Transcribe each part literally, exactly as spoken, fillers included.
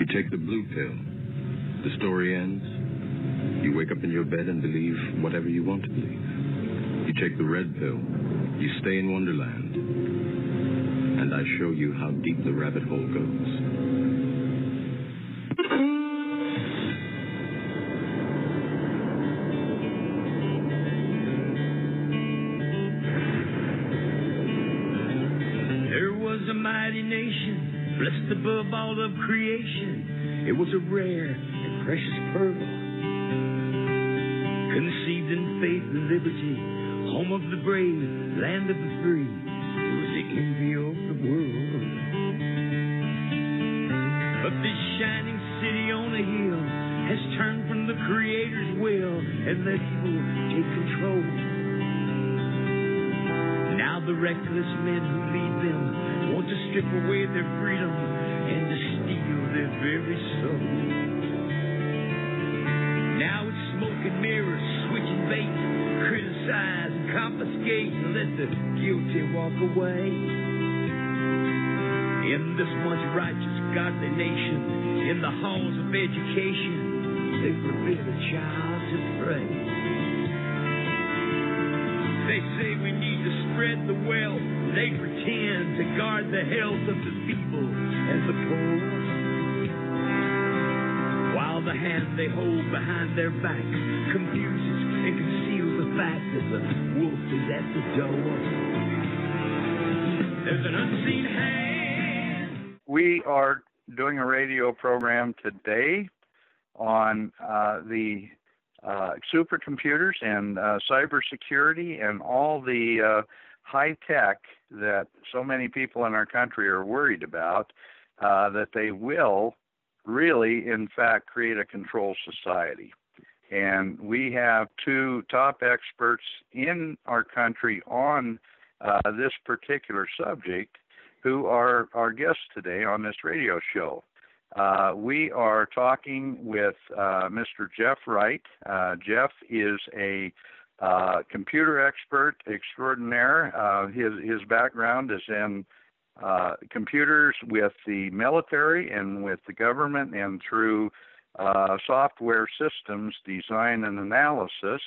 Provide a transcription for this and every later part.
You take the blue pill. The story ends. You wake up in your bed and believe whatever you want to believe. You take the red pill. You stay in Wonderland. And I show you how deep the rabbit hole goes. There was a mighty nation, blessed above all of creation. It was a rare and precious pearl, conceived in faith and liberty, home of the brave, land of the free. It was the envy of the world. But this shining city on a hill has turned from the Creator's will and let evil take control. Now the reckless men who lead them want to strip away their freedom and to steal their very soul. Now it's smoke and mirrors, switching bait, criticize and confiscate and let the guilty walk away. In this once righteous, godly nation, in the halls of education, they forbid a child to pray. They say we need to spread the wealth. They pretend to guard the health of the feeble and the poor, while the hand they hold behind their back confuses and conceals the fact that the wolf is at the door. There's an unseen hand. We are doing a radio program today on uh, the uh, supercomputers and uh, cybersecurity and all the uh, high tech that so many people in our country are worried about, uh, that they will really, in fact, create a control society. And we have two top experts in our country on uh, this particular subject who are our guests today on this radio show. Uh, we are talking with uh, Mister Jeff Wright. Uh, Jeff is a uh, computer expert extraordinaire. Uh, his, his background is in uh, computers with the military and with the government and through uh, software systems design and analysis.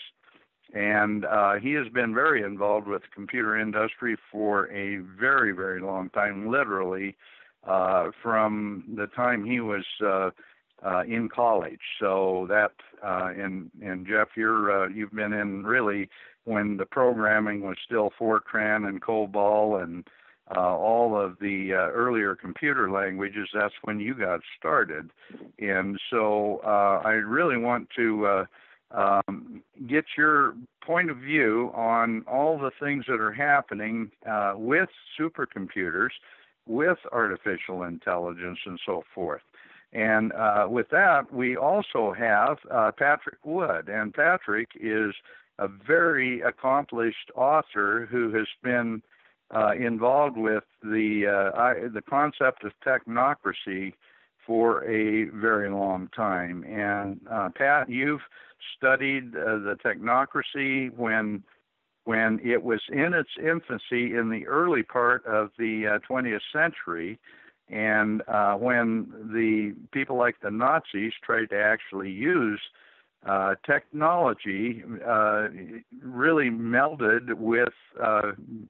And uh, he has been very involved with the computer industry for a very, very long time, literally uh, from the time he was uh, uh, in college. So that, uh, and, and Jeff, you're, uh, you've been in really when the programming was still Fortran and COBOL and uh, all of the uh, earlier computer languages. That's when you got started. And so uh, I really want to uh, Um, get your point of view on all the things that are happening uh, with supercomputers, with artificial intelligence, and so forth. And uh, with that, we also have uh, Patrick Wood. And Patrick is a very accomplished author who has been uh, involved with the uh, I, the concept of technocracy for a very long time. And uh, Pat, you've studied uh, the technocracy when when it was in its infancy in the early part of the uh, twentieth century, and uh, when the people like the Nazis tried to actually use uh, technology, uh, really melded with uh,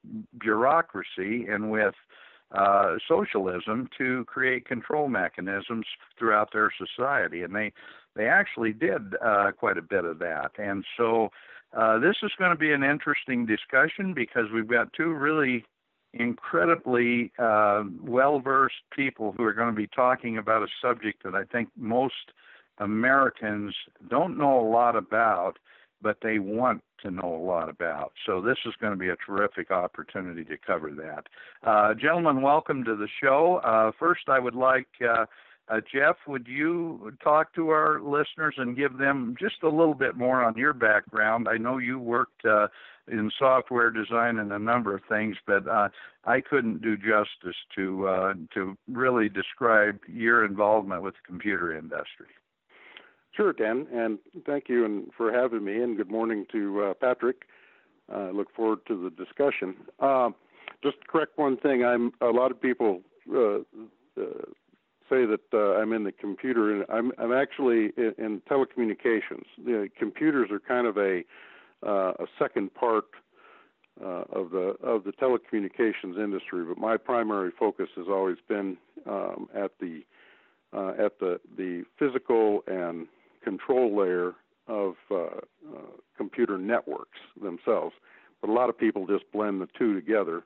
bureaucracy and with Uh, socialism to create control mechanisms throughout their society. And they, they actually did uh, quite a bit of that. And so uh, this is going to be an interesting discussion because we've got two really incredibly uh, well-versed people who are going to be talking about a subject that I think most Americans don't know a lot about, but they want to know a lot about. So this is going to be a terrific opportunity to cover that. Uh, gentlemen, welcome to the show. Uh, first, I would like, uh, uh, Jeff, would you talk to our listeners and give them just a little bit more on your background? I know you worked uh, in software design and a number of things, but uh, I couldn't do justice to uh, to really describe your involvement with the computer industry. Sure, Dan, and thank you and for having me, and good morning to uh, Patrick. I uh, look forward to the discussion. Uh, just to correct one thing, I'm a lot of people uh, uh, say that uh, I'm in the computer. I'm I'm actually in, in telecommunications. The computers are kind of a uh, a second part uh, of the of the telecommunications industry, but my primary focus has always been um, at the uh, at the the physical and control layer of uh, uh, computer networks themselves. But a lot of people just blend the two together.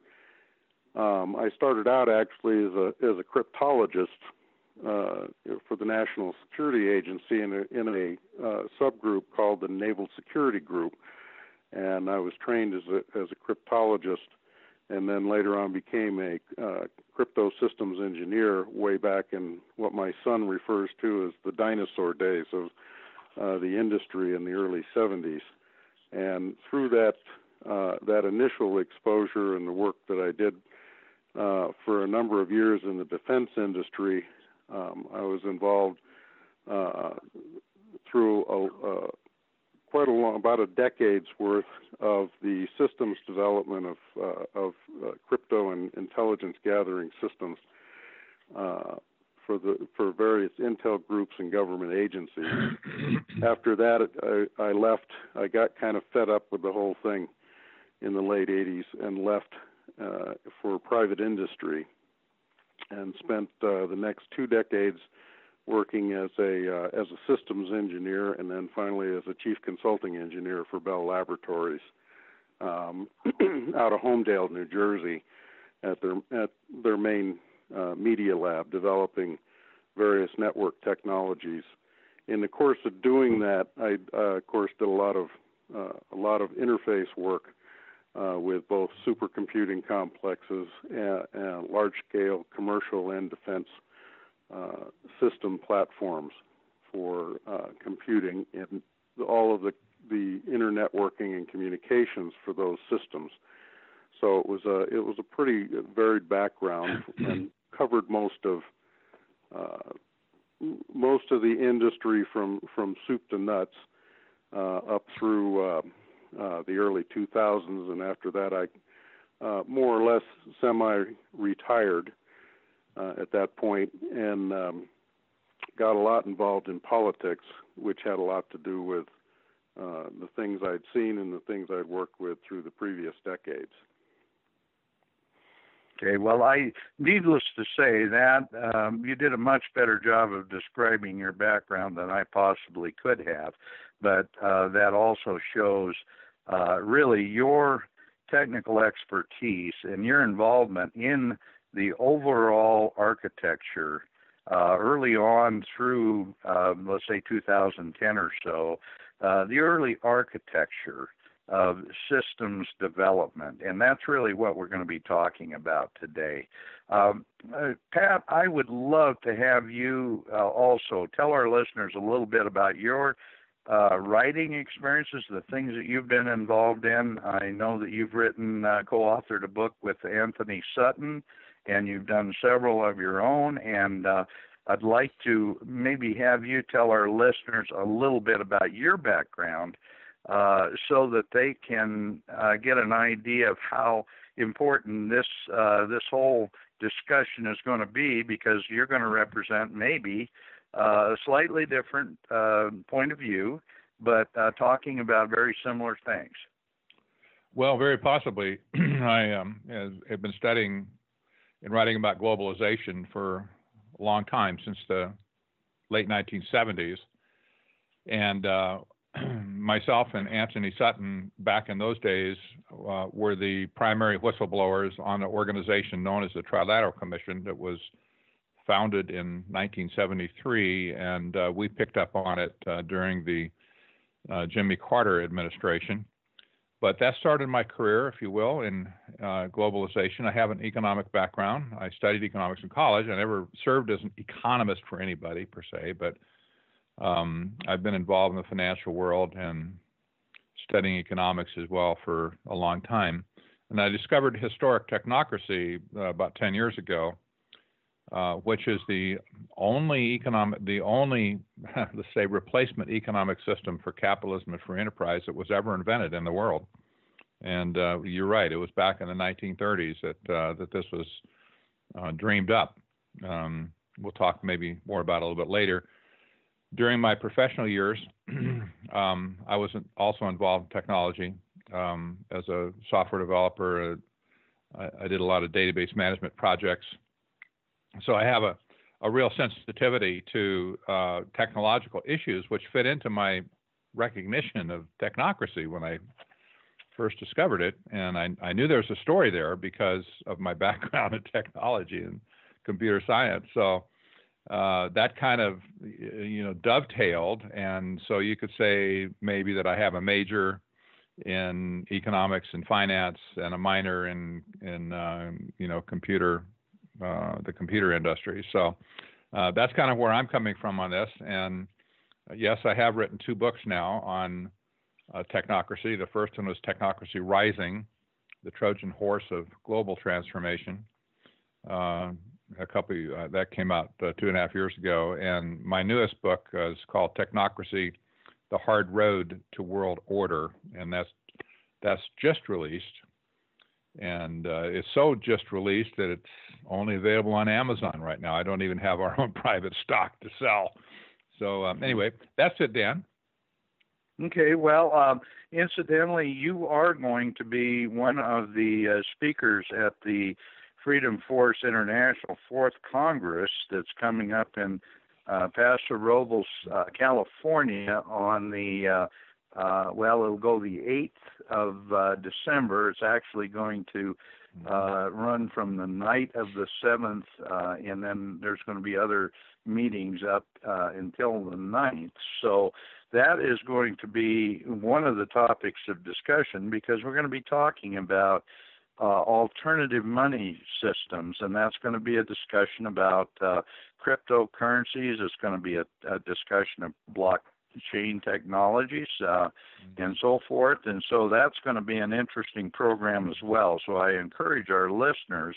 Um, I started out actually as a as a cryptologist uh, for the National Security Agency in a, in a uh, subgroup called the Naval Security Group, and I was trained as a as a cryptologist, and then later on became a uh, crypto systems engineer way back in what my son refers to as the dinosaur days of uh, the industry in the early seventies. And through that uh, that initial exposure and the work that I did Uh, for a number of years in the defense industry, um, I was involved uh, through a, uh, quite a long, about a decade's worth of the systems development of, uh, of uh, crypto and intelligence gathering systems uh, for the for various intel groups and government agencies. After that, I, I left. I got kind of fed up with the whole thing in the late eighties and left Uh, for private industry, and spent uh, the next two decades working as a uh, as a systems engineer, and then finally as a chief consulting engineer for Bell Laboratories um, out of Homedale, New Jersey, at their at their main uh, media lab, developing various network technologies. In the course of doing that, I uh, of course did a lot of uh, a lot of interface work Uh, with both supercomputing complexes and, and large-scale commercial and defense uh, system platforms for uh, computing and all of the, the internetworking and communications for those systems. So it was a it was a pretty varied background and covered most of uh, most of the industry from from soup to nuts uh, up through. Uh, Uh, the early two thousands, and after that I uh, more or less semi-retired uh, at that point, and um, got a lot involved in politics, which had a lot to do with uh, the things I'd seen and the things I'd worked with through the previous decades. Okay, well, I needless to say that um, you did a much better job of describing your background than I possibly could have, but uh, that also shows uh, really your technical expertise and your involvement in the overall architecture uh, early on through, uh, let's say, two thousand ten or so, uh, the early architecture of systems development, and that's really what we're going to be talking about today. Um, uh, Pat, I would love to have you uh, also tell our listeners a little bit about your uh, writing experiences, the things that you've been involved in. I know that you've written, uh, co-authored a book with Anthony Sutton, and you've done several of your own, and uh, I'd like to maybe have you tell our listeners a little bit about your background Uh, so that they can uh, get an idea of how important this uh, this whole discussion is going to be, because you're going to represent maybe uh, a slightly different uh, point of view, but uh, talking about very similar things. Well, very possibly. I um, have been studying and writing about globalization for a long time, since the late nineteen seventies, and uh, myself and Anthony Sutton, back in those days, uh, were the primary whistleblowers on an organization known as the Trilateral Commission that was founded in nineteen seventy-three, and uh, we picked up on it uh, during the uh, Jimmy Carter administration. But that started my career, if you will, in uh, globalization. I have an economic background. I studied economics in college. I never served as an economist for anybody per se, but Um, I've been involved in the financial world and studying economics as well for a long time. And I discovered historic technocracy uh, about ten years ago, uh, which is the only economic, the only, let's say, replacement economic system for capitalism and free enterprise that was ever invented in the world. And uh, you're right, it was back in the nineteen thirties that uh, that this was uh, dreamed up. Um, we'll talk maybe more about a little bit later. During my professional years, um, I was also involved in technology um, as a software developer. Uh, I, I did a lot of database management projects. So I have a, a real sensitivity to uh, technological issues, which fit into my recognition of technocracy when I first discovered it. And I, I knew there was a story there because of my background in technology and computer science. So uh, that kind of, you know, dovetailed. And so you could say maybe that I have a major in economics and finance and a minor in, in uh, you know, computer, uh, the computer industry. So uh, that's kind of where I'm coming from on this. And yes, I have written two books now on uh, technocracy. The first one was Technocracy Rising, the Trojan Horse of Global Transformation. Uh, a couple uh, that came out uh, two and a half years ago, and my newest book uh, is called Technocracy: The Hard Road to World Order, and that's that's just released, and uh, it's so just released that it's only available on Amazon right now. I don't even have our own private stock to sell. So um, anyway, that's it, Dan. Okay, well, um, incidentally, you are going to be one of the uh, speakers at the Freedom Force International Fourth Congress that's coming up in uh, Paso Robles, uh, California on the, uh, uh, well, it'll go the eighth of uh, December. It's actually going to uh, run from the night of the seventh, uh, and then there's going to be other meetings up uh, until the ninth. So that is going to be one of the topics of discussion, because we're going to be talking about uh, alternative money systems, and that's going to be a discussion about uh, cryptocurrencies. It's going to be a, a discussion of blockchain technologies uh, mm-hmm. and so forth. And so that's going to be an interesting program as well. So I encourage our listeners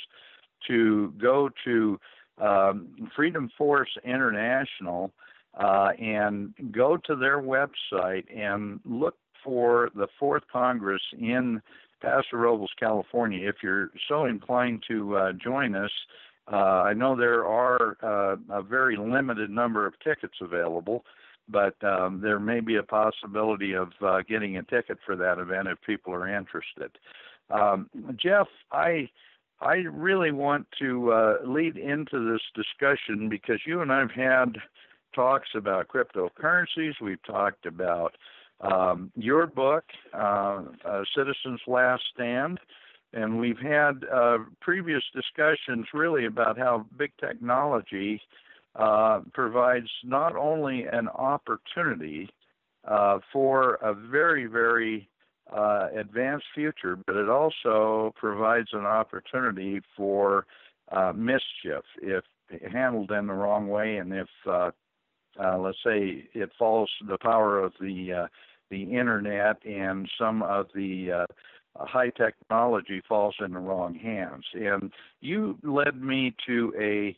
to go to um, Freedom Force International uh, and go to their website and look for the Fourth Congress in Paso Robles, California. If you're so inclined to uh, join us, uh, I know there are uh, a very limited number of tickets available, but um, there may be a possibility of uh, getting a ticket for that event if people are interested. Um, Jeff, I I really want to uh, lead into this discussion because you and I have had talks about cryptocurrencies. We've talked about um, your book, uh, uh, Citizens' Last Stand, and we've had uh, previous discussions really about how big technology uh, provides not only an opportunity uh, for a very, very uh, advanced future, but it also provides an opportunity for uh, mischief if handled in the wrong way, and if uh, Uh, let's say it falls to the power of the uh, the internet, and some of the uh, high technology falls in the wrong hands. And you led me to a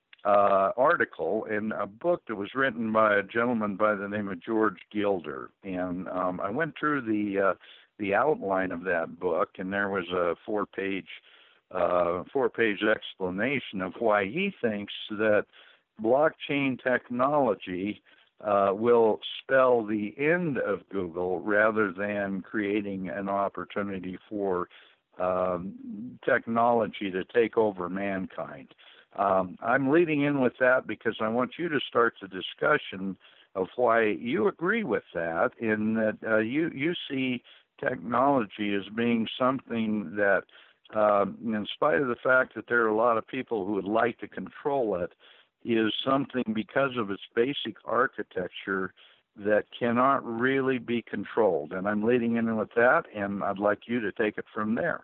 uh, article in a book that was written by a gentleman by the name of George Gilder, and um, I went through the uh, the outline of that book, and there was a four page uh, four page explanation of why he thinks that blockchain technology uh, will spell the end of Google rather than creating an opportunity for um, technology to take over mankind. Um, I'm leading in with that because I want you to start the discussion of why you agree with that, in that uh, you, you see technology as being something that, um, in spite of the fact that there are a lot of people who would like to control it, is something, because of its basic architecture, that cannot really be controlled. And I'm leading in with that, and I'd like you to take it from there.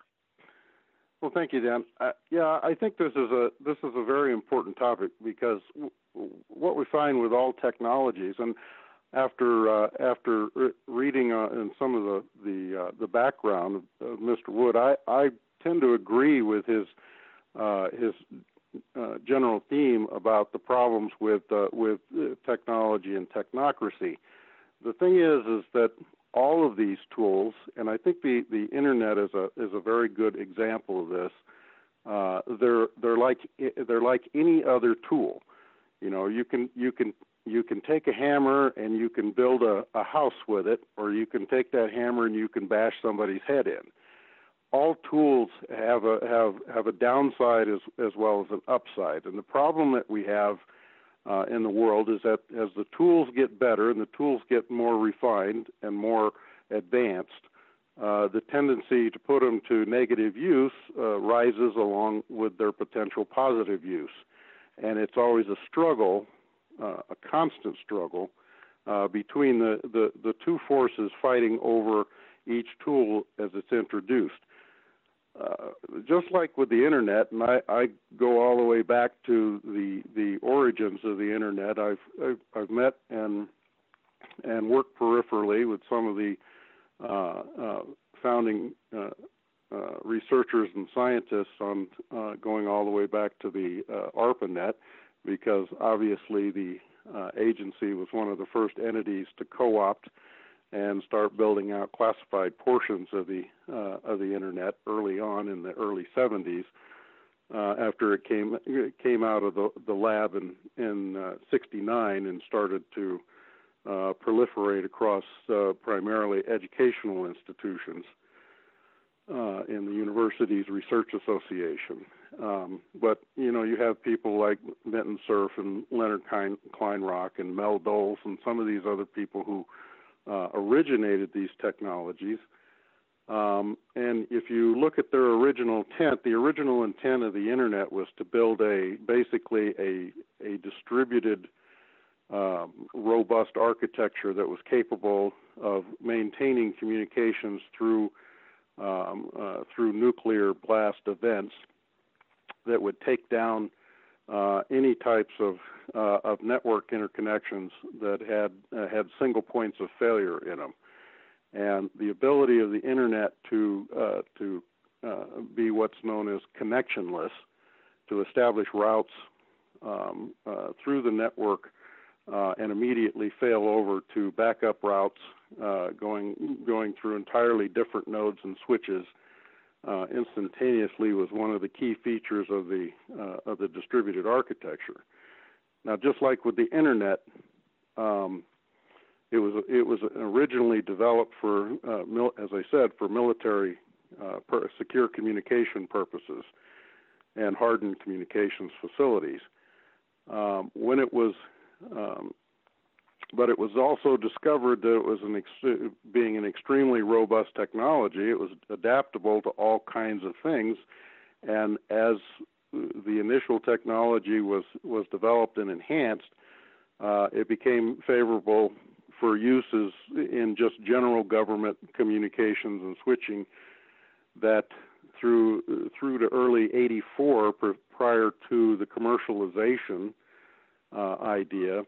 Well, thank you, Dan. Uh, yeah, I think this is a this is a very important topic, because w- what we find with all technologies, and after uh, after re- reading uh, in some of the the, uh, the background of, of Mister Wood, I, I tend to agree with his uh, his. Uh, general theme about the problems with uh, with uh, technology and technocracy. The thing is, is that all of these tools, and I think the, the internet is a is a very good example of this. Uh, they're they're like they're like any other tool. You know, you can you can you can take a hammer and you can build a, a house with it, or you can take that hammer and you can bash somebody's head in. All tools have a have have a downside as as well as an upside, and the problem that we have uh, in the world is that as the tools get better and the tools get more refined and more advanced, uh, the tendency to put them to negative use uh, rises along with their potential positive use, and it's always a struggle, uh, a constant struggle uh, between the, the the two forces fighting over each tool as it's introduced. Uh, just like with the internet, and I, I go all the way back to the the origins of the internet. I've I've, I've met and and worked peripherally with some of the uh, uh, founding uh, uh, researchers and scientists on uh, going all the way back to the uh, ARPANET, because obviously the uh, agency was one of the first entities to co-opt and start building out classified portions of the uh, of the internet early on in the early seventies. Uh, after it came it came out of the the lab in in uh, sixty-nine and started to uh, proliferate across uh, primarily educational institutions uh, in the Universities Research Association. Um, but you know, you have people like Minton Cerf and Leonard Kleinrock and Mel Doles and some of these other people who Uh, originated these technologies. Um, and if you look at their original intent, the original intent of the internet was to build a basically a, a distributed, um, robust architecture that was capable of maintaining communications through um, uh, through nuclear blast events that would take down Uh, any types of uh, of network interconnections that had uh, had single points of failure in them, and the ability of the internet to uh, to uh, be what's known as connectionless, to establish routes um, uh, through the network uh, and immediately fail over to backup routes uh, going going through entirely different nodes and switches. Uh, instantaneously was one of the key features of the uh, of the distributed architecture. Now, just like with the internet, um, it was it was originally developed for, uh, mil- as I said, for military uh, per- secure communication purposes and hardened communications facilities. Um, when it was um, But it was also discovered that it was an ex- being an extremely robust technology. It was adaptable to all kinds of things, and as the initial technology was was developed and enhanced, uh, it became favorable for uses in just general government communications and switching. That through through to early eighty-four, pr- prior to the commercialization uh, idea.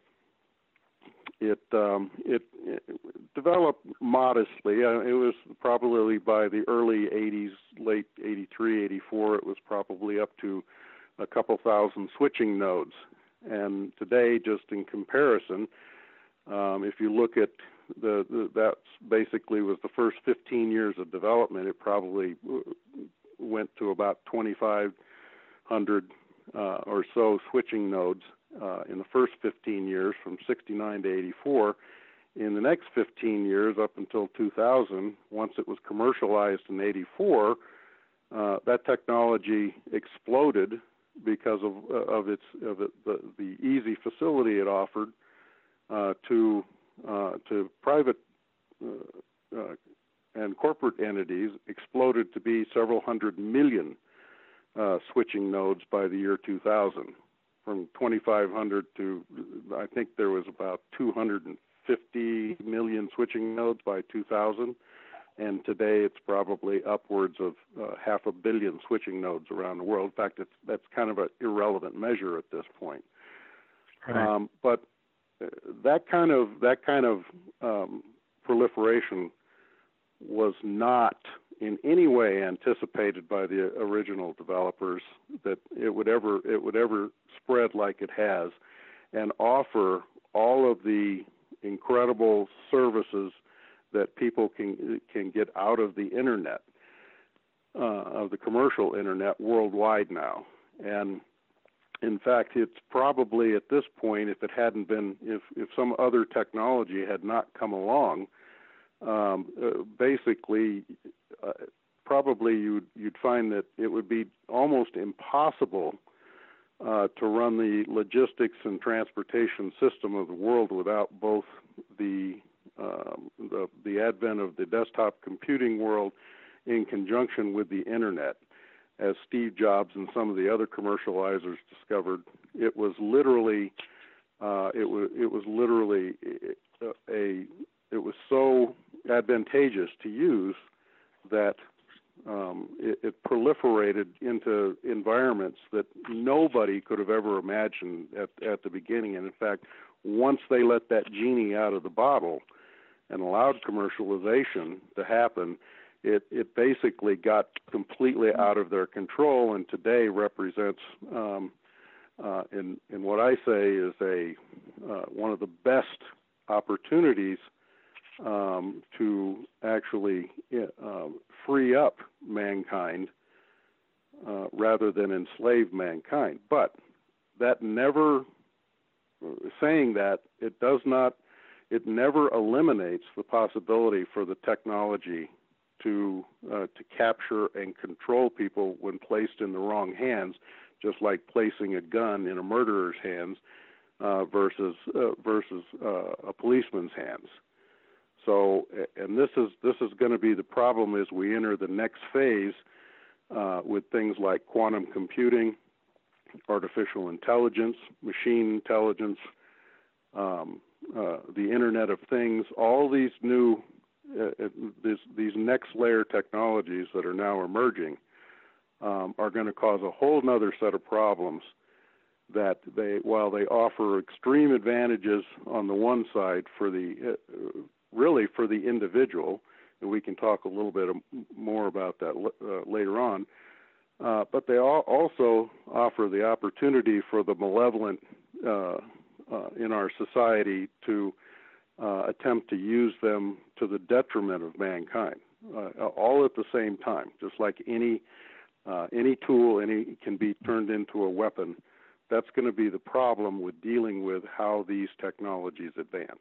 It, um, it it developed modestly. Uh, it was probably by the early eighties, late eighty-three, eighty-four, it was probably up to a couple thousand switching nodes. And today, just in comparison, um, if you look at the, the that's basically was the first fifteen years of development, it probably went to about twenty-five hundred uh, or so switching nodes. Uh, in the first fifteen years, from sixty-nine to eighty-four. In the next fifteen years, up until two thousand, once it was commercialized in eighty-four, uh, that technology exploded because of of its of it, the the easy facility it offered uh, to uh, to private uh, uh, and corporate entities. Exploded to be several hundred million uh, switching nodes by the year two thousand. From twenty-five hundred to, I think there was about two hundred fifty million switching nodes by two thousand, and today it's probably upwards of uh, half a billion switching nodes around the world. In fact, it's, that's kind of an irrelevant measure at this point. Right. Um, but that kind of that kind of um, proliferation was not in any way anticipated by the original developers, that it would ever it would ever spread like it has and offer all of the incredible services that people can can get out of the internet, uh, of the commercial internet worldwide now. And in fact, it's probably at this point, if it hadn't been, if, if some other technology had not come along, um, uh, basically, uh, probably you'd, you'd find that it would be almost impossible uh, to run the logistics and transportation system of the world without both the, um, the, the advent of the desktop computing world in conjunction with the internet. As Steve Jobs and some of the other commercializers discovered, it was literally, uh, it was it was literally a, a, it was so advantageous to use that um, it, it proliferated into environments that nobody could have ever imagined at at the beginning. And in fact, once they let that genie out of the bottle and allowed commercialization to happen, It, it basically got completely out of their control, and today represents, um, uh, in in what I say is a uh, one of the best opportunities um, to actually uh, free up mankind uh, rather than enslave mankind. But that never, saying that, it does not, it never eliminates the possibility for the technology to uh, to capture and control people when placed in the wrong hands, just like placing a gun in a murderer's hands uh, versus uh, versus uh, a policeman's hands. So, and this is this is going to be the problem as we enter the next phase uh, with things like quantum computing, artificial intelligence, machine intelligence, um, uh, the Internet of Things, all these new Uh, this, these next layer technologies that are now emerging um, are going to cause a whole nother set of problems that they, while they offer extreme advantages on the one side for the, uh, really for the individual, and we can talk a little bit more about that uh, later on, uh, but they all also offer the opportunity for the malevolent uh, uh, in our society to Uh, attempt to use them to the detriment of mankind, uh, all at the same time. Just like any uh, any tool, any can be turned into a weapon. That's going to be the problem with dealing with how these technologies advance.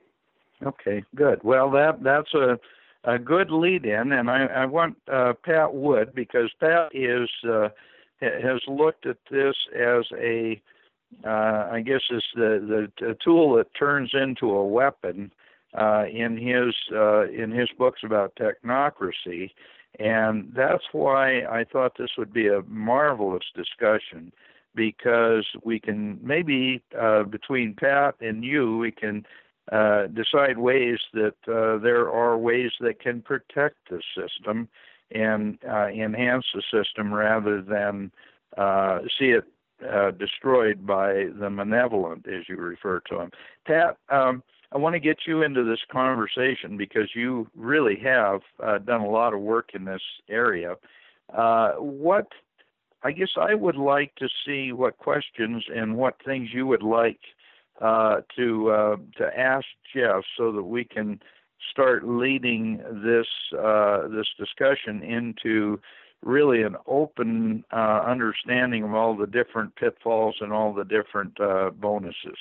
Okay, good. Well, that that's a a good lead-in, and I, I want uh, Pat Wood, because Pat is uh, has looked at this as a Uh, I guess it's the, the, the tool that turns into a weapon uh, in his uh, in his books about technocracy, and that's why I thought this would be a marvelous discussion, because we can maybe uh, between Pat and you we can uh, decide ways that uh, there are ways that can protect the system and uh, enhance the system rather than uh, see it Uh, destroyed by the malevolent, as you refer to them. Pat, um, I want to get you into this conversation because you really have uh, done a lot of work in this area. Uh, what, I guess I would like to see what questions and what things you would like uh, to uh, to ask Jeff so that we can start leading this uh, this discussion into really an open uh, understanding of all the different pitfalls and all the different uh, bonuses.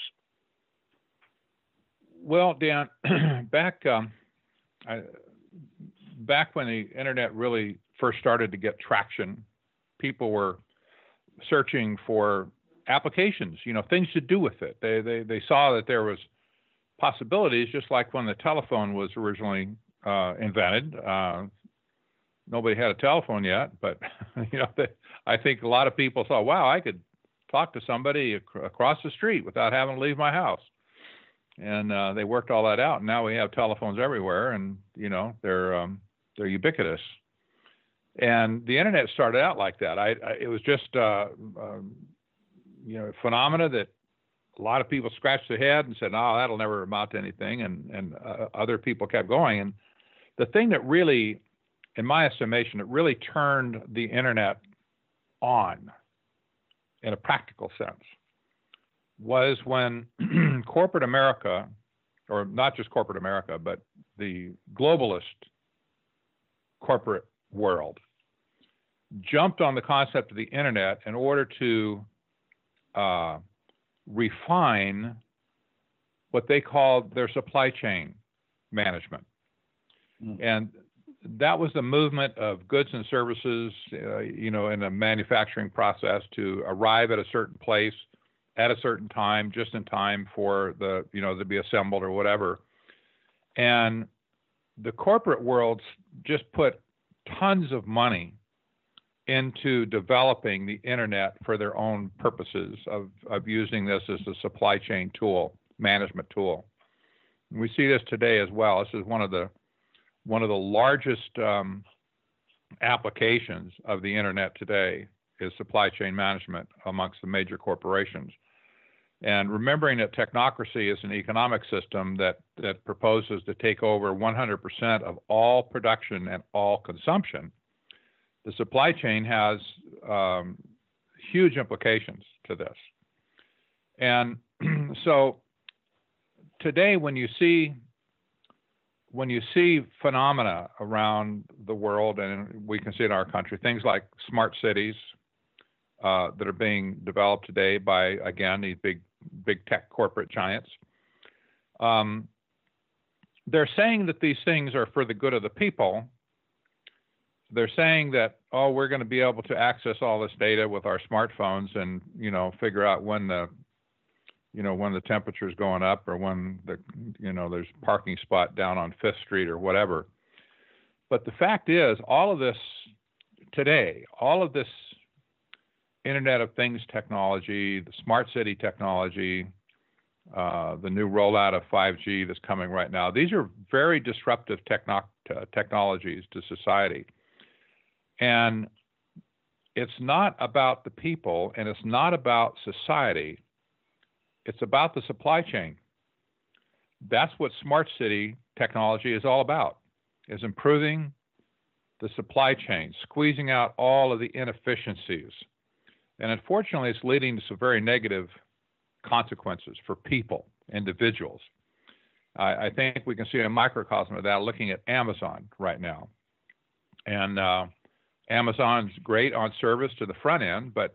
Well, Dan, back um, I, back when the internet really first started to get traction, people were searching for applications, you know, things to do with it. They they they saw that there was possibilities, just like when the telephone was originally uh, invented. Uh, Nobody had a telephone yet, but you know, they, I think a lot of people thought, "Wow, I could talk to somebody ac- across the street without having to leave my house." And uh, they worked all that out, and now we have telephones everywhere, and you know, they're um, they're ubiquitous. And the internet started out like that. I, I it was just uh, um, you know, a phenomena that a lot of people scratched their head and said, "No, that'll never amount to anything," and and uh, other people kept going. And the thing that really, in my estimation, it really turned the internet on in a practical sense was when corporate America, or not just corporate America, but the globalist corporate world, jumped on the concept of the internet in order to uh, refine what they called their supply chain management. Mm. And that was the movement of goods and services, uh, you know, in a manufacturing process to arrive at a certain place at a certain time, just in time for the, you know, to be assembled or whatever. And the corporate world just put tons of money into developing the internet for their own purposes of, of using this as a supply chain tool, management tool. And we see this today as well. This is one of the one of the largest um, applications of the internet today is supply chain management amongst the major corporations. And remembering that technocracy is an economic system that, that proposes to take over one hundred percent of all production and all consumption, the supply chain has um, huge implications to this. And so today, when you see when you see phenomena around the world, and we can see it in our country, things like smart cities uh, that are being developed today by, again, these big, big tech corporate giants, um, they're saying that these things are for the good of the people. They're saying that, oh, we're going to be able to access all this data with our smartphones and, you know, figure out when the you know, when the temperature is going up or when the, you know, there's a parking spot down on Fifth Street or whatever. But the fact is, all of this today, all of this Internet of Things technology, the smart city technology, uh, the new rollout of five G that's coming right now, these are very disruptive techno- technologies to society. And it's not about the people and it's not about society. It's about the supply chain. That's what smart city technology is all about, is improving the supply chain, squeezing out all of the inefficiencies. And unfortunately, it's leading to some very negative consequences for people, individuals. I, I think we can see a microcosm of that looking at Amazon right now. And uh, Amazon's great on service to the front end, but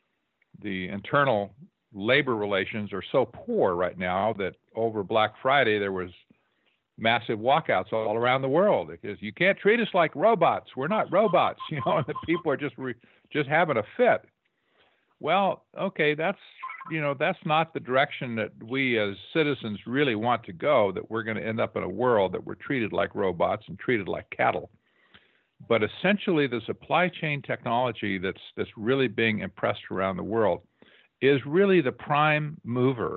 the internal labor relations are so poor right now that over Black Friday there was massive walkouts all around the world because you can't treat us like robots. We're not robots, you know, and the people are just re, just having a fit. Well, okay, that's, you know, that's not the direction that we as citizens really want to go, that we're going to end up in a world that we're treated like robots and treated like cattle. But essentially the supply chain technology that's that's really being impressed around the world is really the prime mover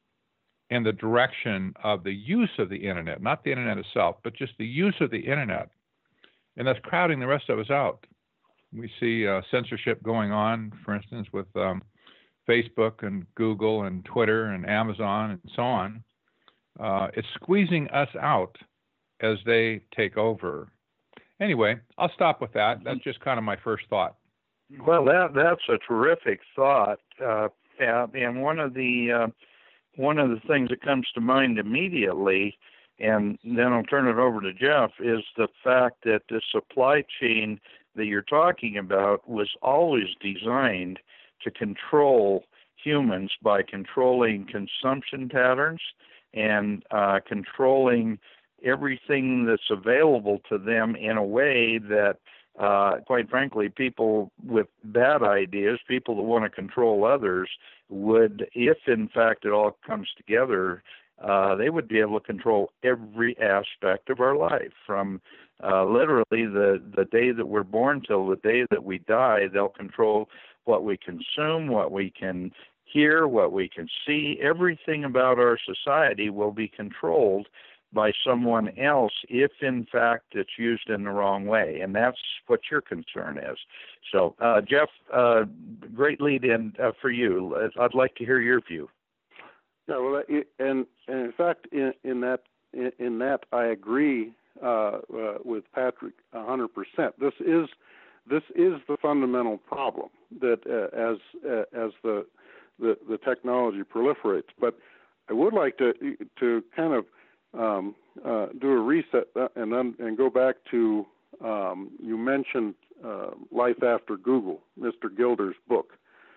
in the direction of the use of the internet, not the internet itself, but just the use of the internet. And that's crowding the rest of us out. We see uh, censorship going on, for instance, with um, Facebook and Google and Twitter and Amazon and so on. Uh, it's squeezing us out as they take over. Anyway, I'll stop with that. That's just kind of my first thought. Well, that that's a terrific thought, uh, and one of the uh, one of the things that comes to mind immediately, and then I'll turn it over to Jeff, is the fact that the supply chain that you're talking about was always designed to control humans by controlling consumption patterns and uh, controlling everything that's available to them in a way that Uh, quite frankly, people with bad ideas, people that want to control others, would, if in fact it all comes together, uh, they would be able to control every aspect of our life, from uh, literally the, the day that we're born till the day that we die. They'll control what we consume, what we can hear, what we can see. Everything about our society will be controlled by someone else if, in fact, it's used in the wrong way. And that's what your concern is. So, uh, Jeff, uh, great lead-in uh, for you. I'd like to hear your view. Yeah, well, and, and in fact, in, in that in, in that I agree uh, uh, with Patrick one hundred percent. This is this is the fundamental problem that uh, as uh, as the, the the technology proliferates. But I would like to to kind of Um, uh, do a reset and then and go back to um, you mentioned uh, Life After Google, Mister Gilder's book,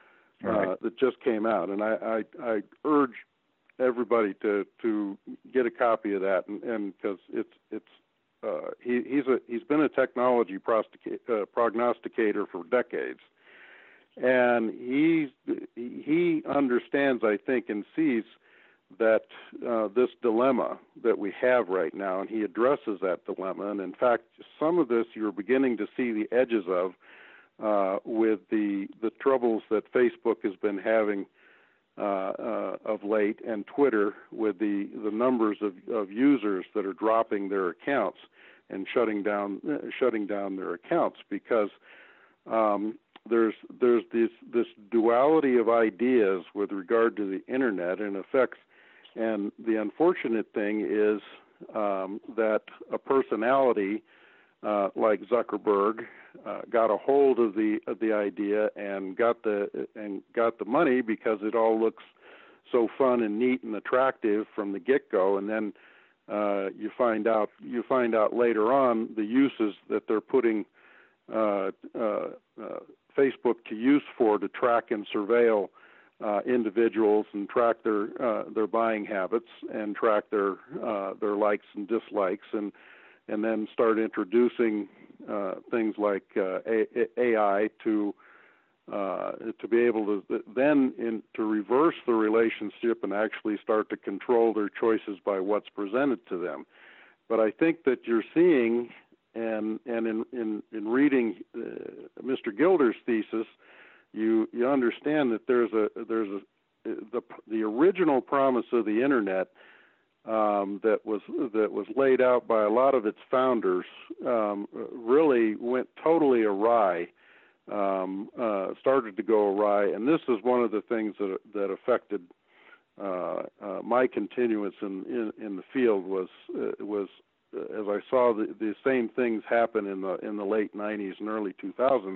right. uh, that just came out, and I, I, I urge everybody to, to get a copy of that, and because it's it's uh, he, he's a he's been a technology prostica- uh, prognosticator for decades, and he he understands, I think, and sees that uh, this dilemma that we have right now, and he addresses that dilemma. And in fact, some of this you're beginning to see the edges of uh, with the the troubles that Facebook has been having uh, uh, of late, and Twitter with the, the numbers of, of users that are dropping their accounts and shutting down uh, shutting down their accounts because um, there's there's this this duality of ideas with regard to the internet and affects. And the unfortunate thing is um, that a personality uh, like Zuckerberg uh, got a hold of the of the idea and got the and got the money because it all looks so fun and neat and attractive from the get-go, and then uh, you find out you find out later on the uses that they're putting uh, uh, uh, Facebook to use for to track and surveil Uh, individuals and track their uh, their buying habits and track their uh, their likes and dislikes, and and then start introducing uh, things like uh, A I to uh, to be able to then in, to reverse the relationship and actually start to control their choices by what's presented to them. But I think that you're seeing, and and in in, in reading uh, Mister Gilder's thesis, you you understand that there's a there's a the the original promise of the internet um, that was that was laid out by a lot of its founders um, really went totally awry, um, uh, started to go awry, and this is one of the things that that affected uh, uh, my continuance in, in, in the field was uh, was uh, as I saw the, the same things happen in the in the late nineties and early two thousands.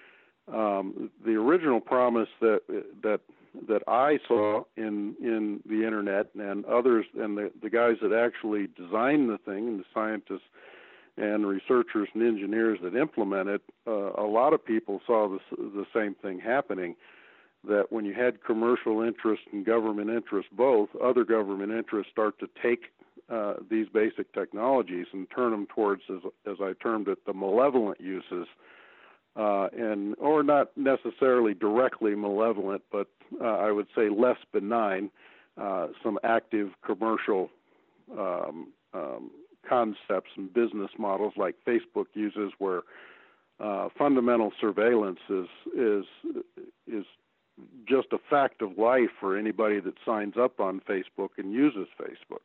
Um, the original promise that that that I saw in in the internet and others and the, the guys that actually designed the thing and the scientists and researchers and engineers that implement it, uh, a lot of people saw this, the same thing happening, that when you had commercial interest and government interest both, other government interests start to take uh, these basic technologies and turn them towards, as, as I termed it, the malevolent uses. Uh, and or not necessarily directly malevolent, but uh, I would say less benign, uh, some active commercial um, um, concepts and business models like Facebook uses, where uh, fundamental surveillance is is is just a fact of life for anybody that signs up on Facebook and uses Facebook,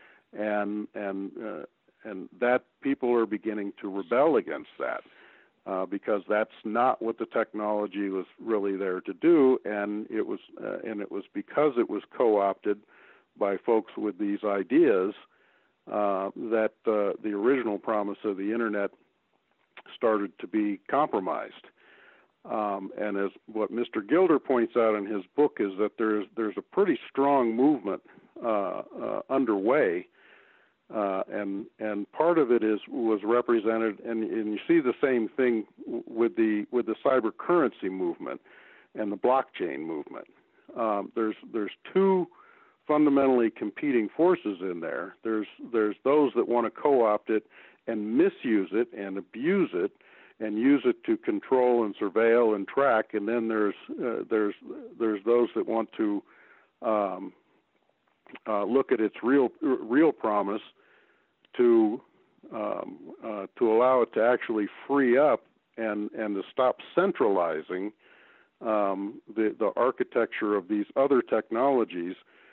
and and uh, and that people are beginning to rebel against that. Uh, because that's not what the technology was really there to do, and it was, uh, and it was because it was co-opted by folks with these ideas uh, that uh, the original promise of the internet started to be compromised. Um, and as what Mister Gilder points out in his book is that there's there's a pretty strong movement uh, uh, underway. Uh, and and part of it is was represented, and, and you see the same thing with the with the cyber currency movement and the blockchain movement. Um, there's there's two fundamentally competing forces in there. There's there's those that want to co-opt it and misuse it and abuse it and use it to control and surveil and track, and then there's uh, there's there's those that want to um, uh, look at its real real promise to um, uh, to allow it to actually free up and, and to stop centralizing um, the the architecture of these other technologies,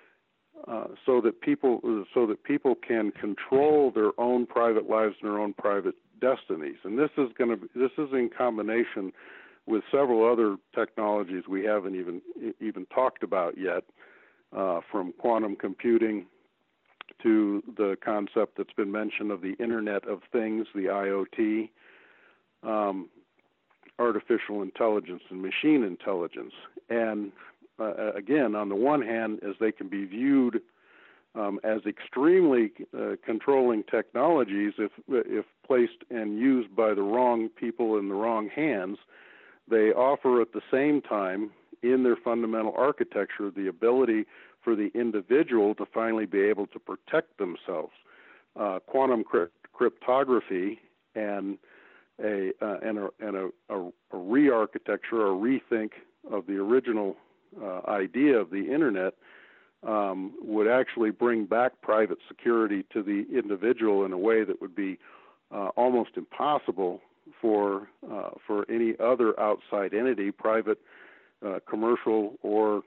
uh, so that people so that people can control their own private lives and their own private destinies. And this is going to this is in combination with several other technologies we haven't even even talked about yet, uh, from quantum computing to the concept that's been mentioned of the Internet of Things, the I O T, um, artificial intelligence and machine intelligence. And uh, again, on the one hand, as they can be viewed um, as extremely uh, controlling technologies, if if placed and used by the wrong people in the wrong hands, they offer at the same time in their fundamental architecture the ability for the individual to finally be able to protect themselves. Uh, quantum crypt- cryptography and a uh, and a and a, a, a re-architecture or rethink of the original uh, idea of the internet um, would actually bring back private security to the individual in a way that would be uh, almost impossible for uh, for any other outside entity, private, uh, commercial, or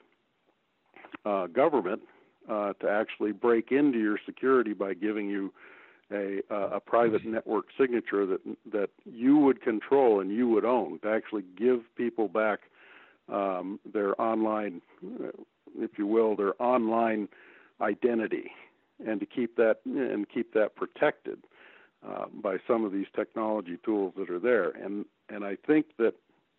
uh, government, uh, to actually break into your security by giving you a, uh, a private network signature that that you would control and you would own, to actually give people back um, their online, if you will, their online identity, and to keep that and keep that protected uh, by some of these technology tools that are there. And and I think that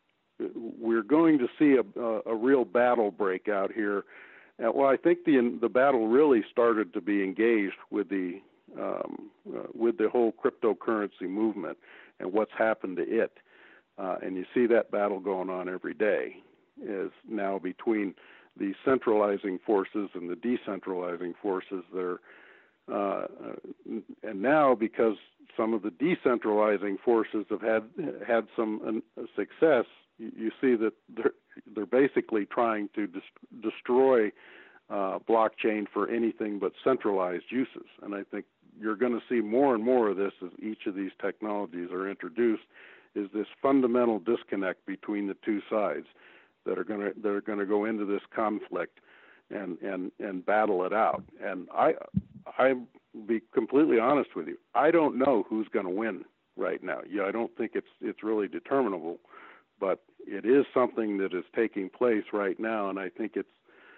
we're going to see a, a, a real battle break out here. Uh, well, I think the the battle really started to be engaged with the um, uh, with the whole cryptocurrency movement and what's happened to it. Uh, and you see that battle going on every day, is now between the centralizing forces and the decentralizing forces that are, uh, and now because some of the decentralizing forces have had had some uh, success, you, you see that they're, they're basically trying to dis- destroy uh, blockchain for anything but centralized uses. And I think you're going to see more and more of this as each of these technologies are introduced, is this fundamental disconnect between the two sides that are going to that are going to go into this conflict and and and battle it out. And I I be completely honest with you, I don't know who's going to win right now. Yeah, I don't think it's it's really determinable, but it is something that is taking place right now, and I think it's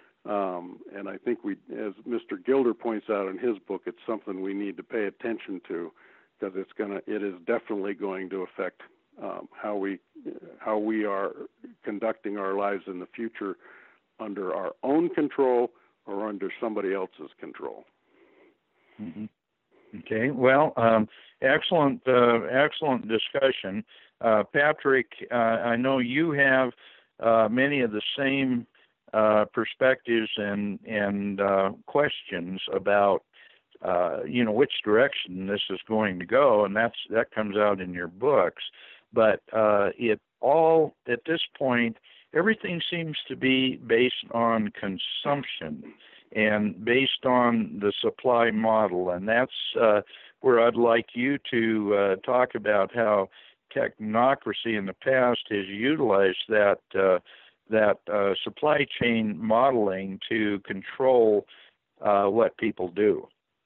um, and I think we, as Mister Gilder points out in his book, it's something we need to pay attention to, because it's gonna it is definitely going to affect um, how we how we are conducting our lives in the future, under our own control or under somebody else's control. Mm-hmm. Okay. Well, um, excellent, uh, excellent discussion, uh, Patrick. Uh, I know you have uh, many of the same uh, perspectives and and uh, questions about uh, you know which direction this is going to go, and that's that comes out in your books. But uh, it all at this point, everything seems to be based on consumption and based on the supply model, and that's uh, where I'd like you to uh, talk about how technocracy in the past has utilized that uh, that uh, supply chain modeling to control uh, what people do.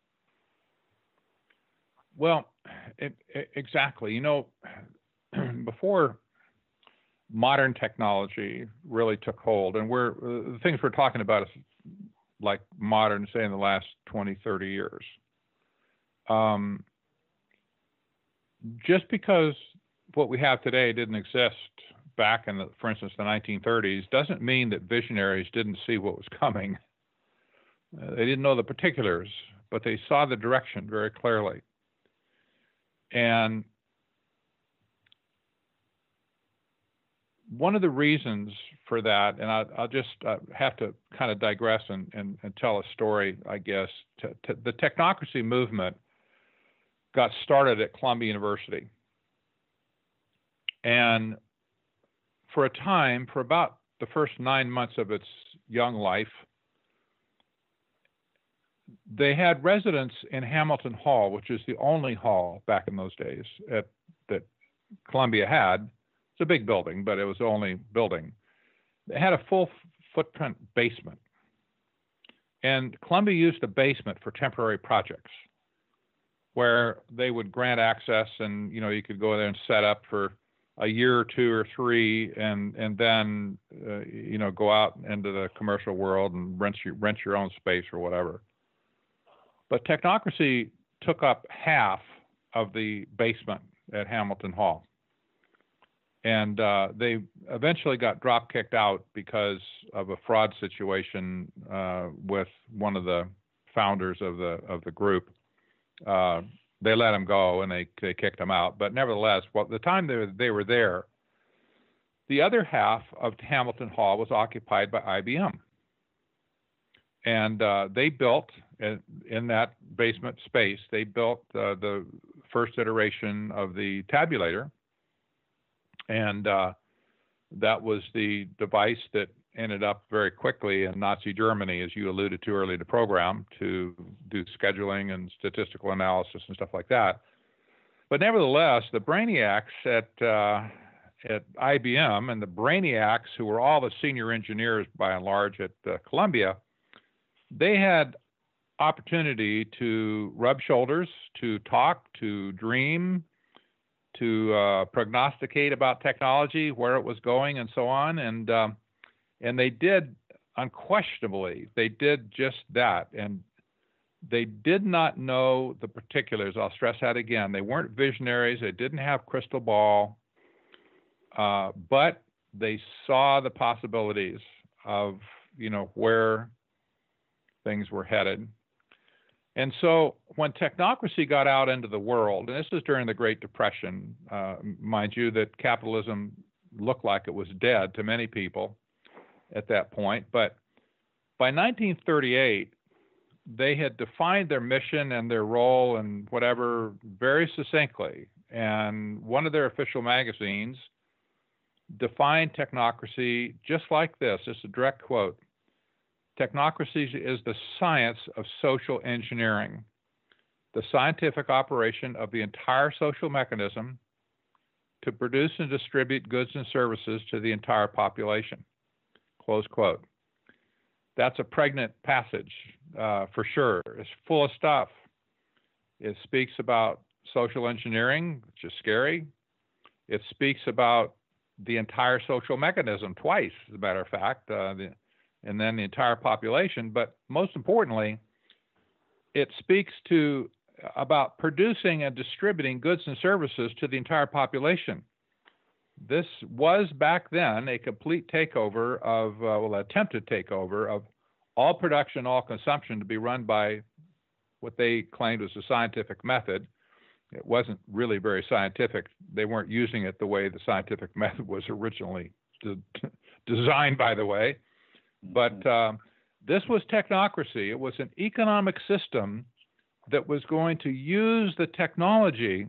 Well, it, it, exactly. You know, before modern technology really took hold, and we're uh, the things we're talking about is like modern, say, in the last twenty, thirty years. Um, just because what we have today didn't exist back in, the, for instance, the nineteen thirties, doesn't mean that visionaries didn't see what was coming. Uh, they didn't know the particulars, but they saw the direction very clearly. And one of the reasons for that, and I, I'll just uh, have to kind of digress and, and, and tell a story, I guess. To, to, the technocracy movement got started at Columbia University. And for a time, for about the first nine months of its young life, they had residents in Hamilton Hall, which is the only hall back in those days at, that Columbia had. It's a big building, but it was the only building. It had a full footprint basement. And Columbia used the basement for temporary projects where they would grant access, and, you know, you could go there and set up for a year or two or three, and, and then, uh, you know, go out into the commercial world and rent your, rent your own space or whatever. But technocracy took up half of the basement at Hamilton Hall. And uh, they eventually got drop kicked out because of a fraud situation uh, with one of the founders of the of the group. Uh, they let him go and they they kicked him out. But nevertheless, well, the time they were, they were there, The other half of Hamilton Hall was occupied by I B M. And uh, they built, in, in that basement space, they built uh, the first iteration of the tabulator. And uh, that was the device that ended up very quickly in Nazi Germany, as you alluded to earlier in the program, to do scheduling and statistical analysis and stuff like that. But nevertheless, the brainiacs at uh, at I B M and the brainiacs, who were all the senior engineers by and large at uh, Columbia, they had opportunity to rub shoulders, to talk, to dream, to uh, prognosticate about technology, where it was going, and so on. And um, and they did, unquestionably, they did just that. And they did not know the particulars. I'll stress that again. They weren't visionaries. They didn't have crystal ball, uh, but they saw the possibilities of, you know, where things were headed. And so when technocracy got out into the world, and this is during the Great Depression, uh, mind you, that capitalism looked like it was dead to many people at that point. But by nineteen thirty-eight, they had defined their mission and their role and whatever very succinctly. And one of their official magazines defined technocracy just like this. It's a direct quote. Technocracy is the science of social engineering, the scientific operation of the entire social mechanism to produce and distribute goods and services to the entire population. Close quote. That's a pregnant passage, uh, for sure. It's full of stuff. It speaks about social engineering, which is scary. It speaks about the entire social mechanism twice, as a matter of fact, uh, the, and then the entire population. But most importantly, it speaks to about producing and distributing goods and services to the entire population. This was back then a complete takeover of, uh, well, attempted takeover of all production, all consumption to be run by what they claimed was a scientific method. It wasn't really very scientific. They weren't using it the way the scientific method was originally de- designed, by the way. But um, this was technocracy. It was an economic system that was going to use the technology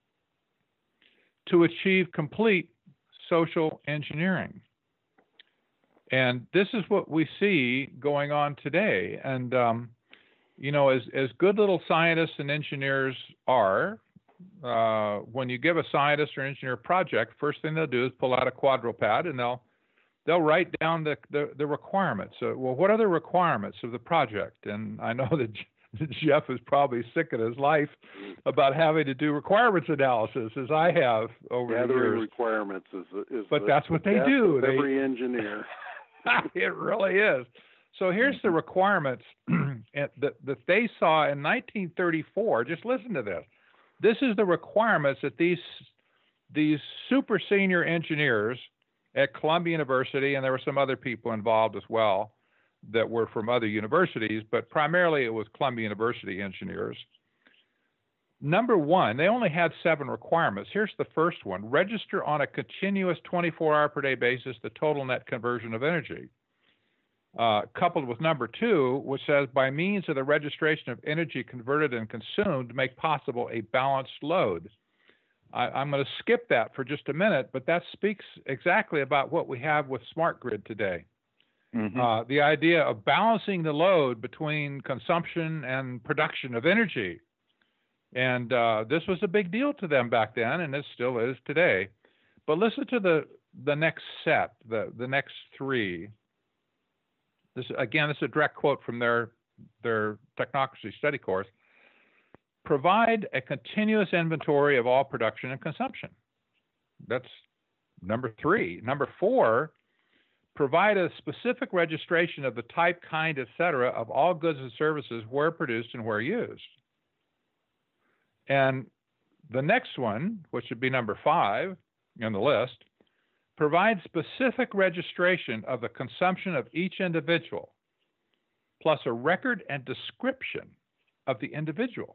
to achieve complete social engineering. And this is what we see going on today. And, um, you know, as, as good little scientists and engineers are, uh, when you give a scientist or engineer a project, first thing they'll do is pull out a quadruped and they'll they'll write down the, the, the requirements. So, well, what are the requirements of the project? And I know that Jeff is probably sick of his life about having to do requirements analysis, as I have over Gathering the years. requirements is, is but the, that's what the they do. Every they, engineer. It really is. So here's the requirements that, that they saw in nineteen thirty-four. Just listen to this. This is the requirements that these these super senior engineers at Columbia University, and there were some other people involved as well that were from other universities, but primarily it was Columbia University engineers. Number one, they only had seven requirements. Here's the first one. Register on a continuous twenty-four hour per day basis the total net conversion of energy. Uh, coupled with number two, which says, by means of the registration of energy converted and consumed, make possible a balanced load. I, I'm going to skip that for just a minute, but that speaks exactly about what we have with smart grid today. Mm-hmm. Uh, the idea of balancing the load between consumption and production of energy. And uh, this was a big deal to them back then, and it still is today. But listen to the, the next set, the, the next three. This, again, this is a direct quote from their, their technocracy study course. Provide a continuous inventory of all production and consumption. That's number three. Number four, provide a specific registration of the type, kind, et cetera, of all goods and services where produced and where used. And the next one, which would be number five on the list, provide specific registration of the consumption of each individual, plus a record and description of the individual.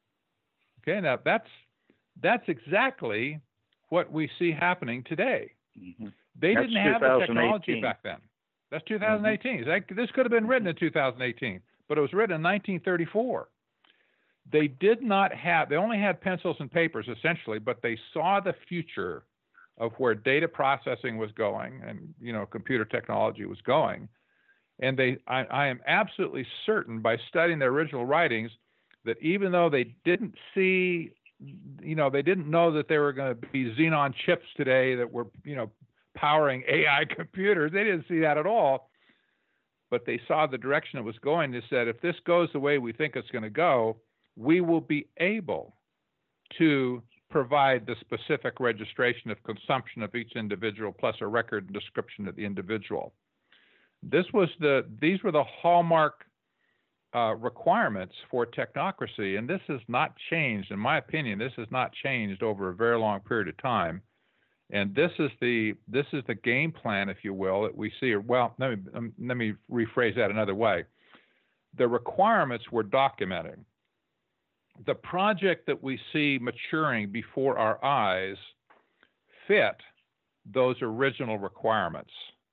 Okay, now that's that's exactly what we see happening today. Mm-hmm. They That's didn't have the technology back then. That's two thousand eighteen. Mm-hmm. This could have been written in two thousand eighteen, but it was written in nineteen thirty-four. They did not have, they only had pencils and papers essentially, but they saw the future of where data processing was going and, you know, computer technology was going. And they, I, I am absolutely certain by studying their original writings that even though they didn't see, you know, they didn't know that there were going to be Xenon chips today that were, you know, powering A I computers. They didn't see that at all, but they saw the direction it was going. They said, if this goes the way we think it's going to go, we will be able to provide the specific registration of consumption of each individual plus a record and description of the individual. This was the, these were the hallmark uh, requirements for technocracy, and this has not changed, in my opinion. This has not changed over a very long period of time. And this is the this is the game plan, if you will, that we see. Well, let me um, let me rephrase that another way. The requirements we're documenting. The project that we see maturing before our eyes fit those original requirements.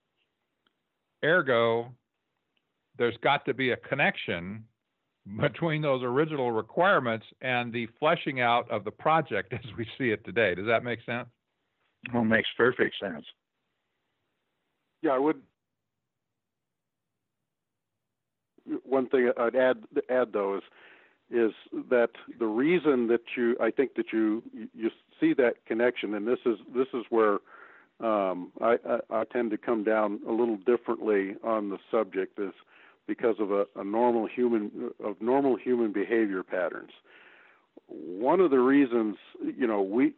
Ergo, there's got to be a connection between those original requirements and the fleshing out of the project as we see it today. Does that make sense? Well, it makes perfect sense. Yeah, I would. One thing I'd add add though is is that the reason that you I think that you you see that connection, and this is this is where um, I, I I tend to come down a little differently on the subject, is because of a, a normal human of normal human behavior patterns. One of the reasons, you know, we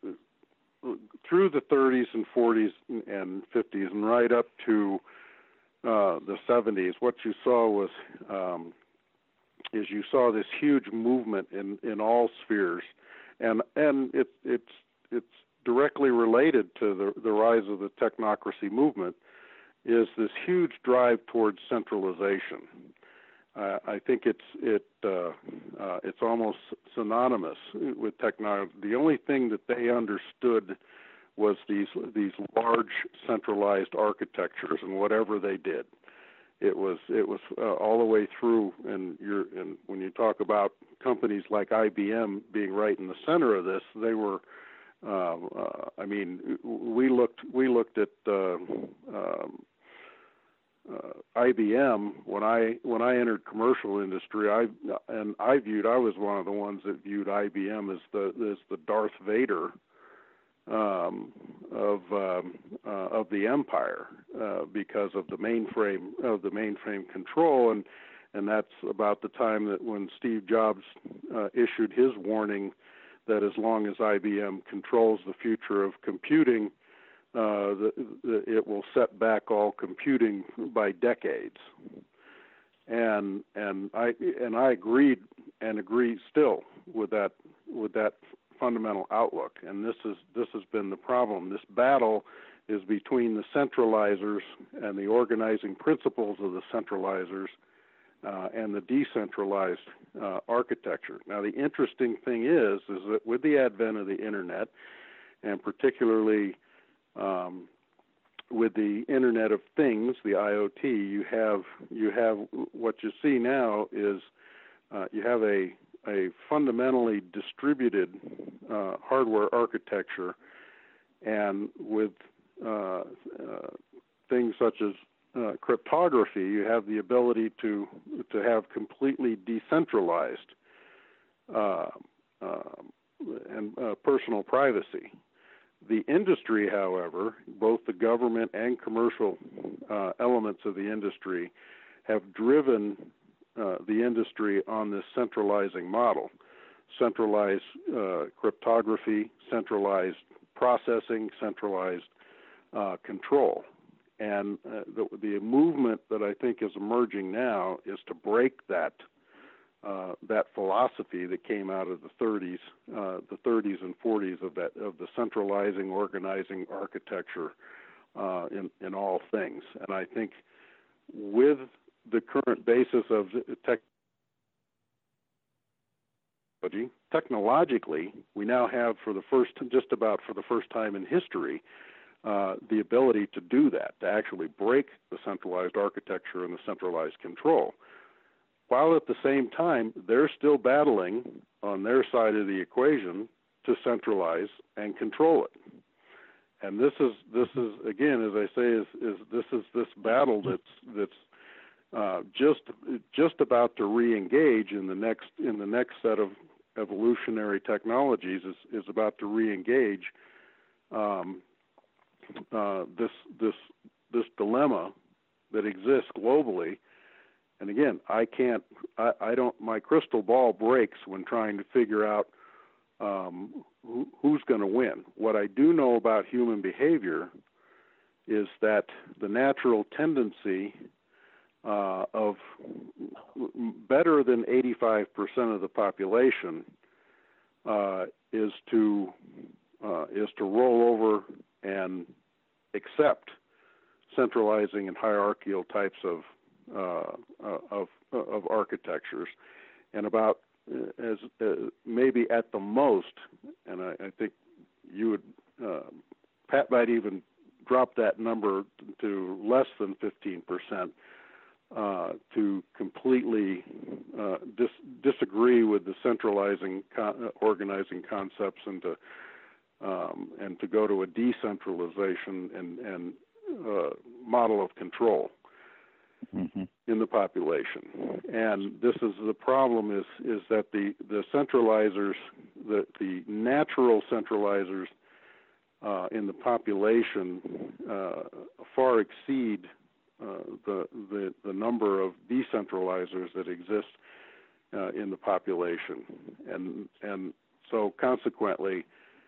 through the thirties and forties and fifties and right up to uh, the seventies, what you saw was um, is you saw this huge movement in, in all spheres, and and it, it's it's directly related to the the rise of the technocracy movement, is this huge drive towards centralization. Uh, I think it's it uh, uh, it's almost synonymous with technology. The only thing that they understood was these these large centralized architectures, and whatever they did, it was it was uh, all the way through. And you're and when you talk about companies like I B M being right in the center of this, they were. Uh, uh, I mean, we looked we looked at. Uh, um, Uh, I B M when I when I entered commercial industry, I and I viewed I was one of the ones that viewed I B M as the as the Darth Vader um, of um, uh, of the empire uh, because of the mainframe of the mainframe control, and and that's about the time that when Steve Jobs uh, issued his warning that as long as I B M controls the future of computing, Uh, the, the, it will set back all computing by decades, and and I and I agreed and agree still with that with that fundamental outlook. And this is this has been the problem. This battle is between the centralizers and the organizing principles of the centralizers uh, and the decentralized uh, architecture. Now, the interesting thing is is that with the advent of the internet, and particularly Um, with the Internet of Things, the I O T, you have you have what you see now is uh, you have a a fundamentally distributed uh, hardware architecture, and with uh, uh, things such as uh, cryptography, you have the ability to to have completely decentralized uh, uh, and uh, personal privacy. The industry, however, both the government and commercial uh, elements of the industry have driven uh, the industry on this centralizing model, centralized uh, cryptography, centralized processing, centralized uh, control. And uh, the, the movement that I think is emerging now is to break that Uh, that philosophy that came out of the thirties, uh, the thirties and forties of that of the centralizing, organizing architecture uh, in in all things. And I think with the current basis of technology, technologically, we now have for the first, just about for the first time in history, uh, the ability to do that, to actually break the centralized architecture and the centralized control. While at the same time, they're still battling on their side of the equation to centralize and control it. And this is this is again, as I say, is is this is this battle that's that's uh, just just about to re-engage in the next in the next set of evolutionary technologies is is about to re-engage um, uh, this this this dilemma that exists globally. And again, I can't, I, I don't, my crystal ball breaks when trying to figure out um, who, who's going to win. What I do know about human behavior is that the natural tendency uh, of better than eighty-five percent of the population uh, is to uh, is to roll over and accept centralizing and hierarchical types of Uh, uh, of of architectures, and about uh, as uh, maybe at the most, and I, I think you would, uh, Pat might even drop that number to less than fifteen percent, uh, to completely uh, dis- disagree with the centralizing con- organizing concepts and to um, and to go to a decentralization and and uh, model of control. Mm-hmm. In the population, and this is the problem: is is that the the centralizers, the the natural centralizers uh, in the population uh, far exceed uh, the the the number of decentralizers that exist uh, in the population, and and so consequently,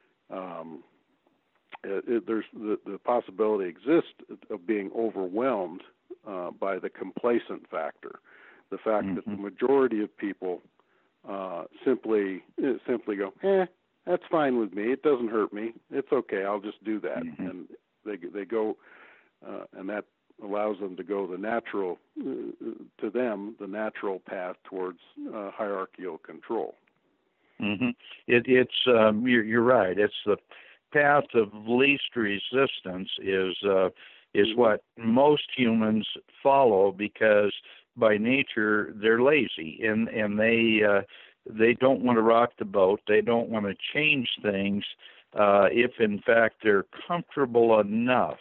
um, it, it, there's the, the possibility exists of being overwhelmed Uh, by the complacent factor, the fact mm-hmm. that the majority of people uh, simply uh, simply go, eh, that's fine with me. It doesn't hurt me. It's okay. I'll just do that, mm-hmm. and they they go, uh, and that allows them to go the natural, uh, to them, the natural path towards uh, hierarchical control. Mm-hmm. It, it's um, you're, you're right. It's the path of least resistance is. Uh, is what most humans follow because by nature they're lazy and and they uh, they don't want to rock the boat. They don't want to change things uh, if in fact they're comfortable enough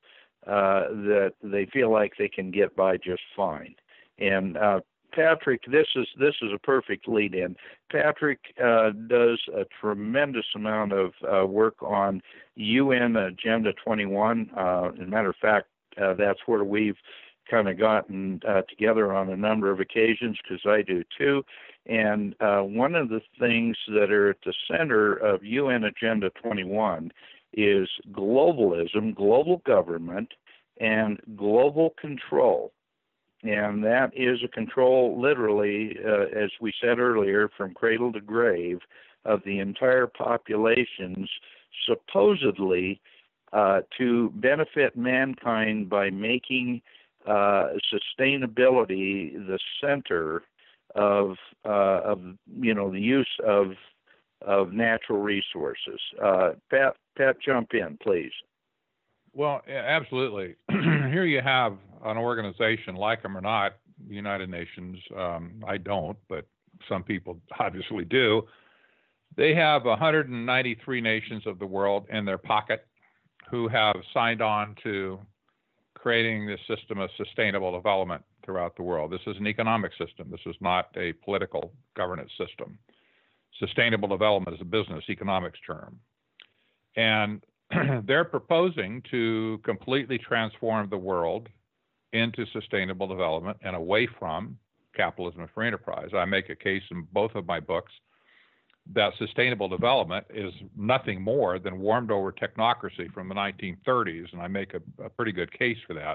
uh, that they feel like they can get by just fine. And uh, Patrick, this is this is a perfect lead-in. Patrick uh, does a tremendous amount of uh, work on U N Agenda twenty-one. Uh, as a matter of fact, uh, that's where we've kind of gotten uh, together on a number of occasions because I do too. And uh, one of the things that are at the center of U N Agenda twenty-one is globalism, global government, and global control. And that is a control, literally, uh, as we said earlier, from cradle to grave of the entire populations, supposedly uh, to benefit mankind by making uh, sustainability the center of, uh, of, you know, the use of of natural resources. Uh, Pat, Pat, jump in, please. Well, absolutely. Here you have an organization, like them or not, the United Nations. Um, I don't, but some people obviously do. They have one hundred ninety-three nations of the world in their pocket who have signed on to creating this system of sustainable development throughout the world. This is an economic system. This is not a political governance system. Sustainable development is a business economics term. And they're proposing to completely transform the world into sustainable development and away from capitalism and free enterprise. I make a case in both of my books that sustainable development is nothing more than warmed over technocracy from the nineteen thirties, and I make a, a pretty good case for that.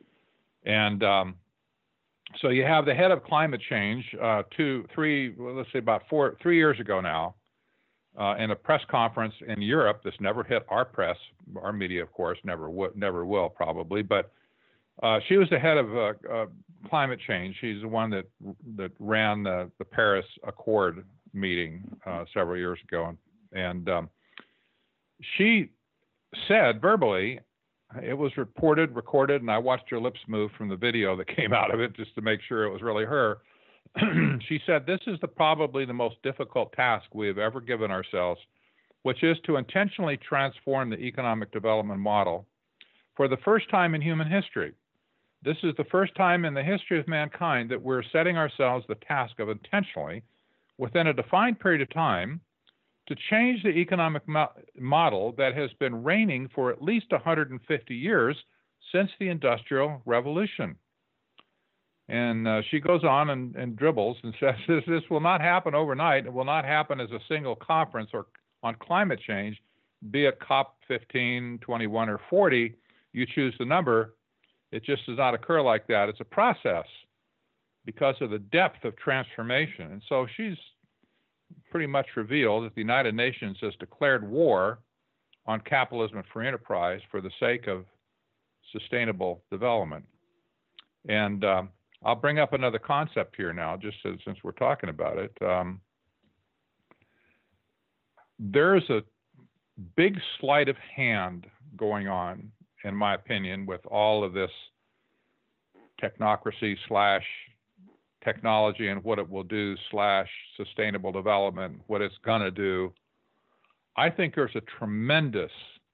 And um, so you have the head of climate change, uh, two, three, well, let's say about four, three years ago now, Uh, in a press conference in Europe. This never hit our press, our media, of course, never w- never will probably. But uh, she was the head of uh, uh, climate change. She's the one that that ran the, the Paris Accord meeting uh, several years ago, and, and um, she said verbally, it was reported, recorded, and I watched her lips move from the video that came out of it just to make sure it was really her. She said, "This is the, probably the most difficult task we have ever given ourselves, which is to intentionally transform the economic development model for the first time in human history. This is the first time in the history of mankind that we're setting ourselves the task of intentionally, within a defined period of time, to change the economic mo- model that has been reigning for at least one hundred fifty years since the Industrial Revolution." And uh, she goes on and, and dribbles and says, this, this will not happen overnight. It will not happen as a single conference or on climate change, be it COP fifteen, twenty-one, or forty. You choose the number. It just does not occur like that. It's a process because of the depth of transformation. And so she's pretty much revealed that the United Nations has declared war on capitalism and free enterprise for the sake of sustainable development. And um, I'll bring up another concept here now, just as, since we're talking about it. Um, there's a big sleight of hand going on, in my opinion, with all of this technocracy slash technology and what it will do slash sustainable development, what it's going to do. I think there's a tremendous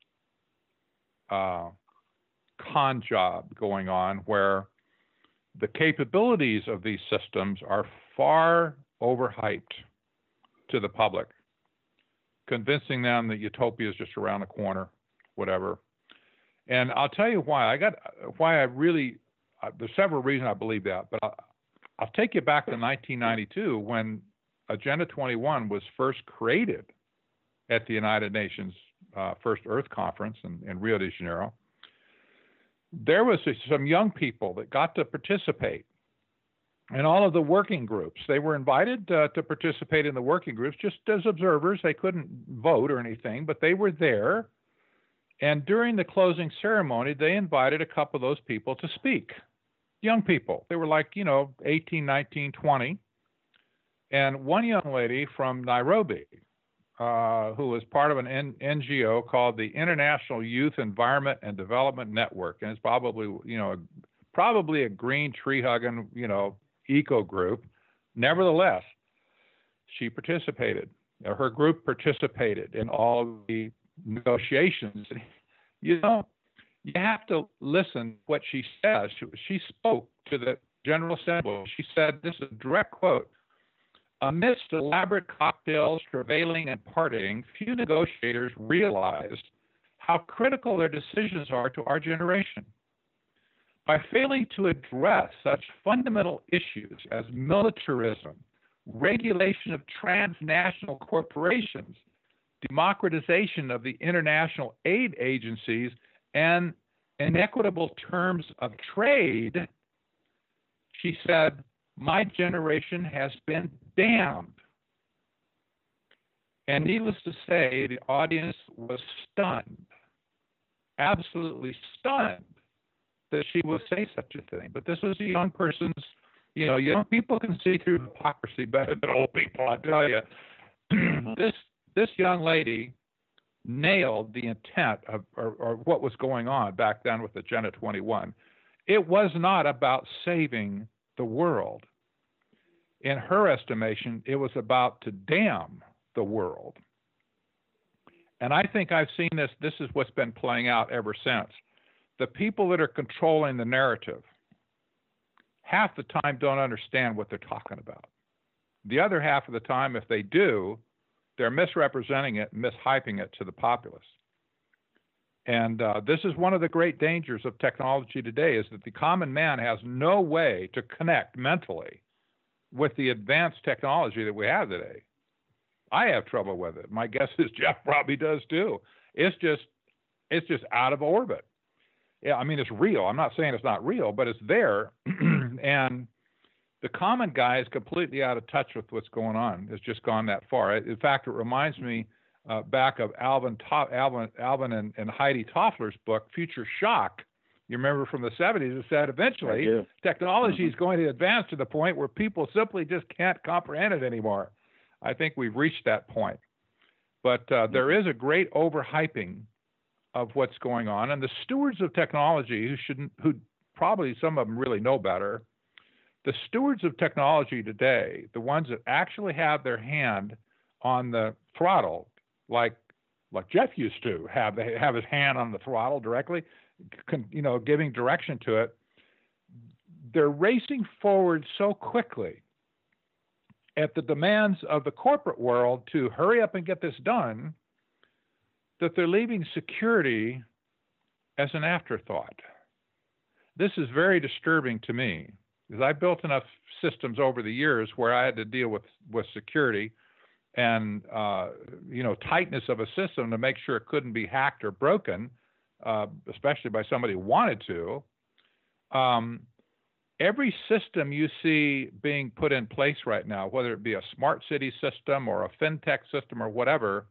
uh, con job going on where the capabilities of these systems are far overhyped to the public, convincing them that utopia is just around the corner, whatever. And I'll tell you why. I got why I really uh, there's several reasons I believe that, but I'll, I'll take you back to nineteen ninety-two when Agenda twenty-one was first created at the United Nations uh, First Earth Conference in, in Rio de Janeiro. There was some young people that got to participate in all of the working groups. They were invited uh, to participate in the working groups just as observers. They couldn't vote or anything, but they were there. And during the closing ceremony, they invited a couple of those people to speak. Young people. They were like, you know, eighteen, nineteen, twenty. And one young lady from Nairobi, uh, who was part of an N- NGO called the International Youth Environment and Development Network, and it's probably, you know, probably a green tree-hugging, you know, eco group. Nevertheless, she participated. Her group participated in all of the negotiations. You know, you have to listen what she says. She, she spoke to the General Assembly. She said, this is a direct quote, "Amidst elaborate cocktails, travailing, and partying, few negotiators realized how critical their decisions are to our generation. By failing to address such fundamental issues as militarism, regulation of transnational corporations, democratization of the international aid agencies, and inequitable terms of trade," she said, "my generation has been damned." And needless to say, the audience was stunned, absolutely stunned that she would say such a thing. But this was a young person's, you know, young people can see through hypocrisy better than old people, I tell you. this this young lady nailed the intent of or, or what was going on back then with Agenda twenty-one. It was not about saving the world. In her estimation, it was about to damn the world. And I think I've seen this, this is what's been playing out ever since. The people that are controlling the narrative half the time don't understand what they're talking about. The other half of the time, if they do, they're misrepresenting it, mishyping it to the populace. And uh, this is one of the great dangers of technology today, is that the common man has no way to connect mentally with the advanced technology that we have today. I have trouble with it. My guess is Jeff probably does too. It's just, it's just out of orbit. Yeah, I mean, it's real. I'm not saying it's not real, but it's there. And the common guy is completely out of touch with what's going on. It's just gone that far. In fact, it reminds me uh, back of Alvin, to- Alvin, Alvin and, and Heidi Toffler's book, Future Shock. You remember from the seventies, it said eventually technology is going to advance to the point where people simply just can't comprehend it anymore. I think we've reached that point. But uh, there is a great overhyping of what's going on. And the stewards of technology, who shouldn't, who probably some of them really know better, the stewards of technology today, the ones that actually have their hand on the throttle, like like Jeff used to have have his hand on the throttle directly, you know, giving direction to it. They're racing forward so quickly at the demands of the corporate world to hurry up and get this done that they're leaving security as an afterthought. This is very disturbing to me, because I built enough systems over the years where I had to deal with, with security and uh, you know, tightness of a system to make sure it couldn't be hacked or broken, uh, especially by somebody who wanted to. Um, every system you see being put in place right now, whether it be a smart city system or a fintech system or whatever,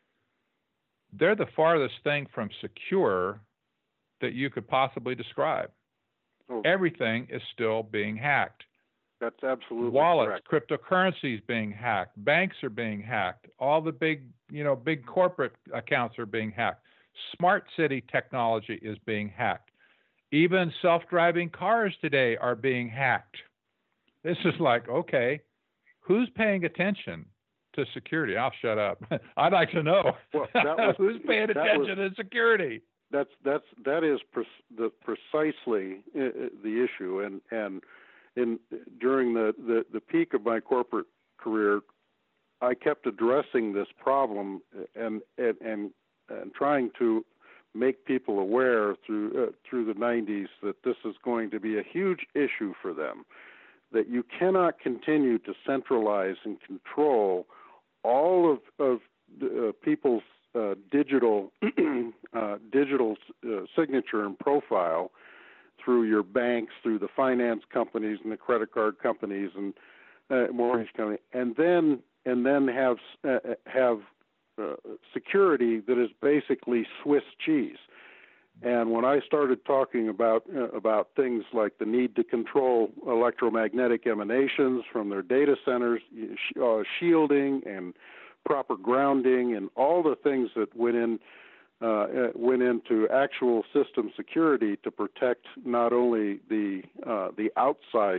they're the farthest thing from secure that you could possibly describe. Oh. Everything is still being hacked. That's absolutely Wallets, correct. cryptocurrencies being hacked, banks are being hacked, all the big, you know, big corporate accounts are being hacked. Smart city technology is being hacked. Even self-driving cars today are being hacked. This is like, okay, who's paying attention to security? I'll shut up. I'd like to know. Well, that was, who's paying attention was, to security? That's that's that is pre- the, precisely the issue, and and in during the, the, the peak of my corporate career, I kept addressing this problem and and and, and trying to make people aware through uh, through the nineties that this is going to be a huge issue for them, that you cannot continue to centralize and control all of of uh, people's uh, digital uh, digital uh, signature and profile through your banks, through the finance companies and the credit card companies and uh, mortgage companies, and then and then have uh, have uh, security that is basically Swiss cheese. And when I started talking about uh, about things like the need to control electromagnetic emanations from their data centers, uh, shielding and proper grounding, and all the things that went in uh, went into actual system security to protect not only the uh, the outside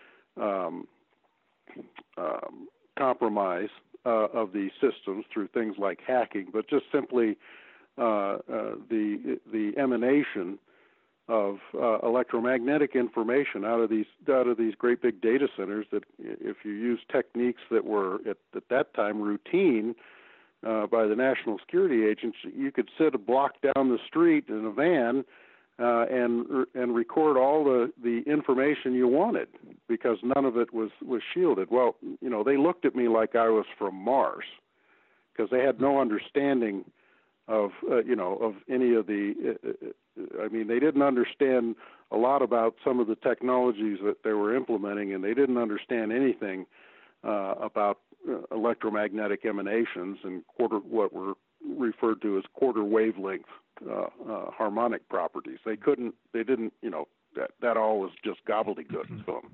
um, um, compromise uh, of these systems through things like hacking, but just simply Uh, uh, the the emanation of uh, electromagnetic information out of these out of these great big data centers, that if you use techniques that were at, at that time routine uh, by the National Security Agency, you could sit a block down the street in a van uh, and and record all the, the information you wanted, because none of it was, was shielded. Well, you know, they looked at me like I was from Mars, because they had no understanding of uh, you know of any of the uh, I mean, they didn't understand a lot about some of the technologies that they were implementing, and they didn't understand anything uh, about uh, electromagnetic emanations and quarter what were referred to as quarter wavelength uh, uh, harmonic properties. They couldn't they didn't you know that that all was just gobbledygook to them,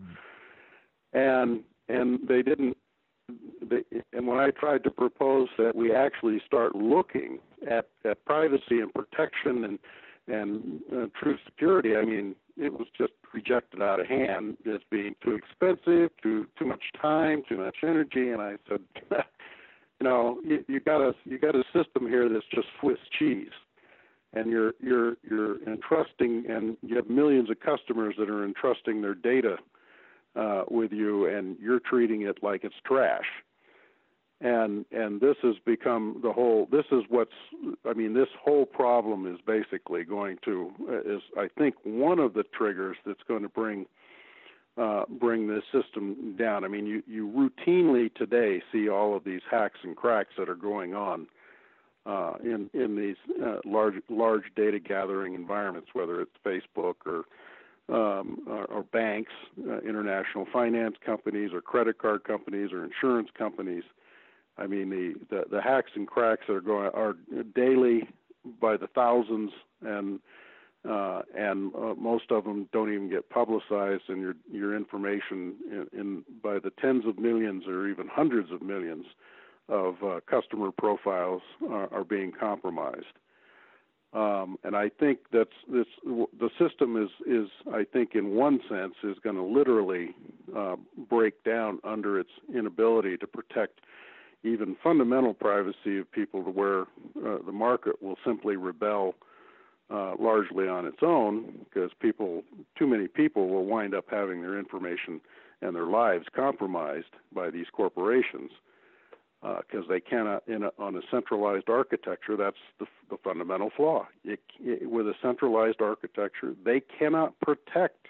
and and they didn't They, and when I tried to propose that we actually start looking at, at privacy and protection and and uh, true security, I mean, it was just rejected out of hand as being too expensive, too too much time, too much energy. And I said, you know, you, you got a you got a system here that's just Swiss cheese, and you're you're you're entrusting, and you have millions of customers that are entrusting their data Uh, with you, and you're treating it like it's trash. And and this has become the whole, this is what's, I mean, this whole problem is basically going to, is I think one of the triggers that's going to bring uh, bring this system down. I mean, you, you routinely today see all of these hacks and cracks that are going on uh, in, in these uh, large, large data gathering environments, whether it's Facebook or Um, or, or banks, uh, international finance companies, or credit card companies, or insurance companies. I mean, the, the, the hacks and cracks that are going are daily by the thousands, and uh, and uh, most of them don't even get publicized, and your your information in, in by the tens of millions or even hundreds of millions of uh, customer profiles are, are being compromised. Um, and I think that's this. The system is, is I think, in one sense, is going to literally uh, break down under its inability to protect even fundamental privacy of people, to where uh, the market will simply rebel uh, largely on its own, because people, too many people, will wind up having their information and their lives compromised by these corporations. Because uh, they cannot, in a, on a centralized architecture, that's the, the fundamental flaw. It, it, with a centralized architecture, they cannot protect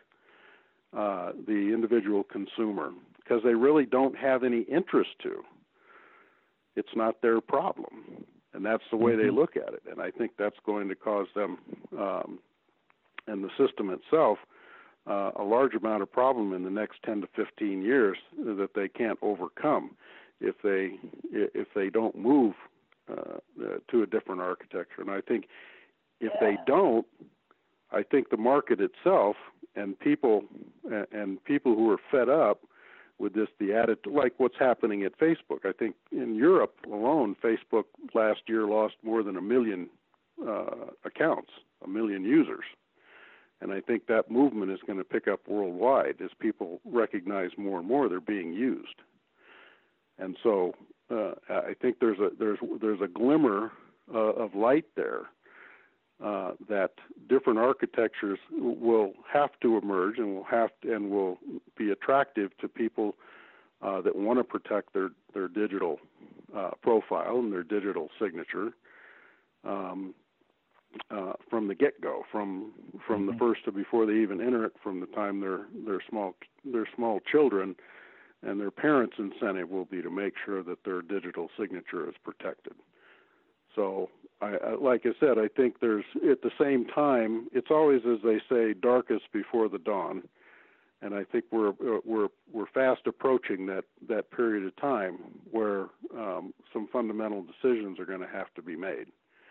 uh, the individual consumer, because they really don't have any interest to. It's not their problem, and that's the way mm-hmm. they look at it. And I think that's going to cause them, um, and the system itself, uh, a large amount of problem in the next ten to fifteen years that they can't overcome if they if they don't move uh, uh, to a different architecture. And I think if they don't, I think the market itself and people uh, and people who are fed up with this, the added, like what's happening at Facebook. I think in Europe alone, Facebook last year lost more than a million uh, accounts, a million users. And I think that movement is going to pick up worldwide as people recognize more and more they're being used. And so uh, I think there's a there's there's a glimmer uh, of light there uh, that different architectures will have to emerge and will have to, and will be attractive to people uh, that want to protect their their digital uh, profile and their digital signature um, uh, from the get-go, from from mm-hmm. the first to before they even enter it, from the time they're they're small they're small children. And their parents' incentive will be to make sure that their digital signature is protected. So, I, I, like I said, I think there's, at the same time, it's always, as they say, darkest before the dawn. And I think we're we're we're fast approaching that, that period of time where um, some fundamental decisions are going to have to be made.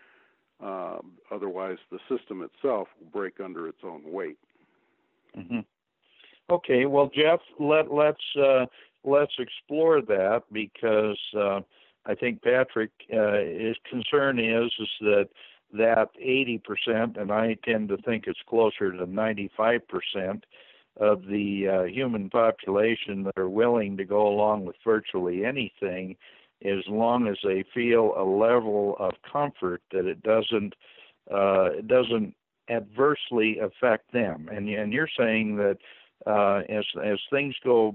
Uh, otherwise, the system itself will break under its own weight. Mm-hmm. Okay, well, Jeff, let, let's uh, let's explore that, because uh, I think Patrick, uh, his concern is is that that eighty percent, and I tend to think it's closer to ninety-five percent of the uh, human population that are willing to go along with virtually anything, as long as they feel a level of comfort that it doesn't uh, it doesn't adversely affect them. And and you're saying that. Uh, as as things go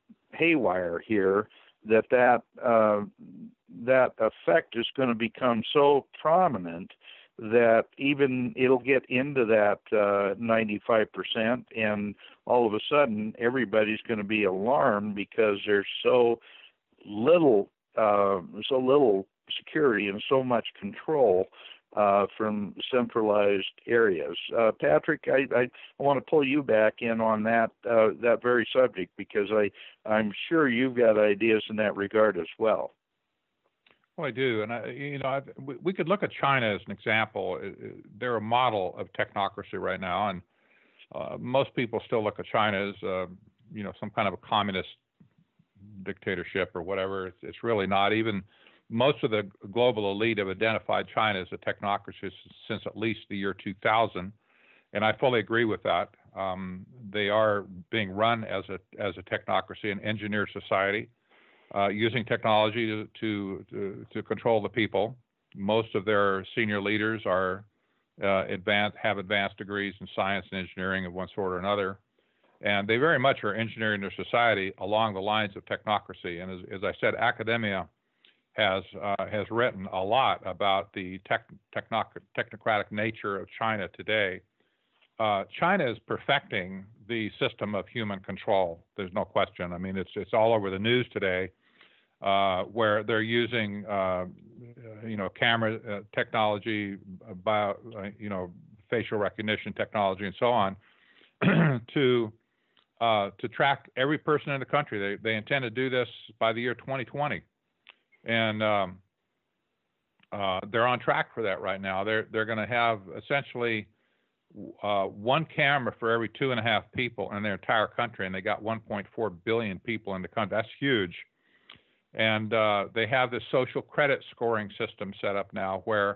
haywire here, that that uh, that effect is going to become so prominent that even it'll get into that uh, ninety-five percent, and all of a sudden everybody's going to be alarmed because there's so little uh, so little security and so much control Uh, from centralized areas. Uh, Patrick, I, I want to pull you back in on that uh, that very subject, because I, I'm sure you've got ideas in that regard as well. Well, I do, and I, you know, I, we, we could look at China as an example. They're a model of technocracy right now, and uh, most people still look at China as, uh, you know, some kind of a communist dictatorship or whatever. It's, it's really not. Even most of the global elite have identified China as a technocracy since at least the year two thousand, and I fully agree with that. Um, they are being run as a as a technocracy, an engineer society, uh, using technology to, to to to control the people. Most of their senior leaders are uh, advanced, have advanced degrees in science and engineering of one sort or another, and they very much are engineering their society along the lines of technocracy. And as, as I said, academia has uh, has written a lot about the tech, technoc- technocratic nature of China today. Uh, China is perfecting the system of human control. There's no question. I mean, it's it's all over the news today, uh, where they're using uh, you know camera uh, technology, bio, uh, you know facial recognition technology, and so on, to uh, to track every person in the country. They they intend to do this by the year twenty twenty. And um, uh, they're on track for that right now. They're they're going to have essentially uh, one camera for every two and a half people in their entire country, and they got one point four billion people in the country. That's huge. And uh, they have this social credit scoring system set up now, where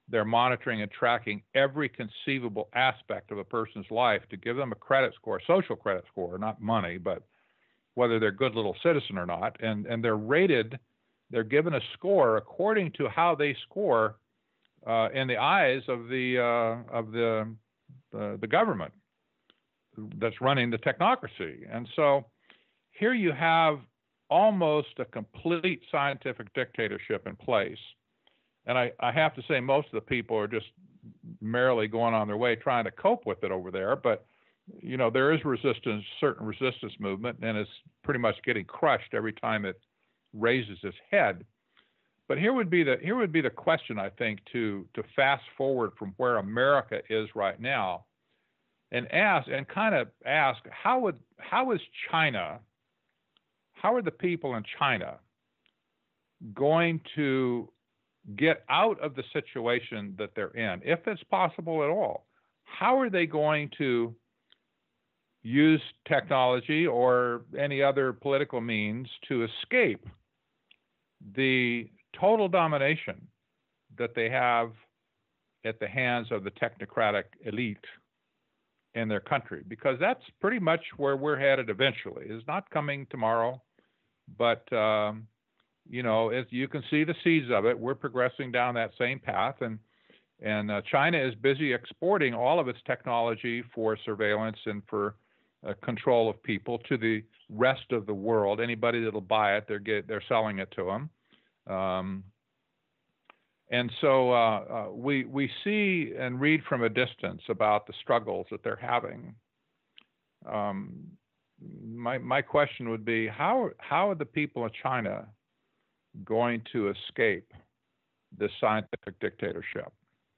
they're monitoring and tracking every conceivable aspect of a person's life to give them a credit score, social credit score, not money, but whether they're a good little citizen or not. And, and they're rated, they're given a score according to how they score uh, in the eyes of the, uh, of the, the, the government that's running the technocracy. And so here you have almost a complete scientific dictatorship in place. And I, I have to say, most of the people are just merrily going on their way trying to cope with it over there. But, you know, there is resistance, certain resistance movement, and it's pretty much getting crushed every time it raises its head. But here would be the here would be the question, I think, to to fast forward from where America is right now, and ask and kind of ask how would how is China, how are the people in China going to get out of the situation that they're in, if it's possible at all? How are they going to use technology or any other political means to escape the total domination that they have at the hands of the technocratic elite in their country? Because that's pretty much where we're headed eventually. It's not coming tomorrow, but um, you know, as you can see the seeds of it, we're progressing down that same path, and and uh, China is busy exporting all of its technology for surveillance and for uh, control of people to the rest of the world. Anybody that'll buy it, they're get they're selling it to them, um, and so uh, uh, we we see and read from a distance about the struggles that they're having. Um, my my question would be, how how are the people of China going to escape this scientific dictatorship?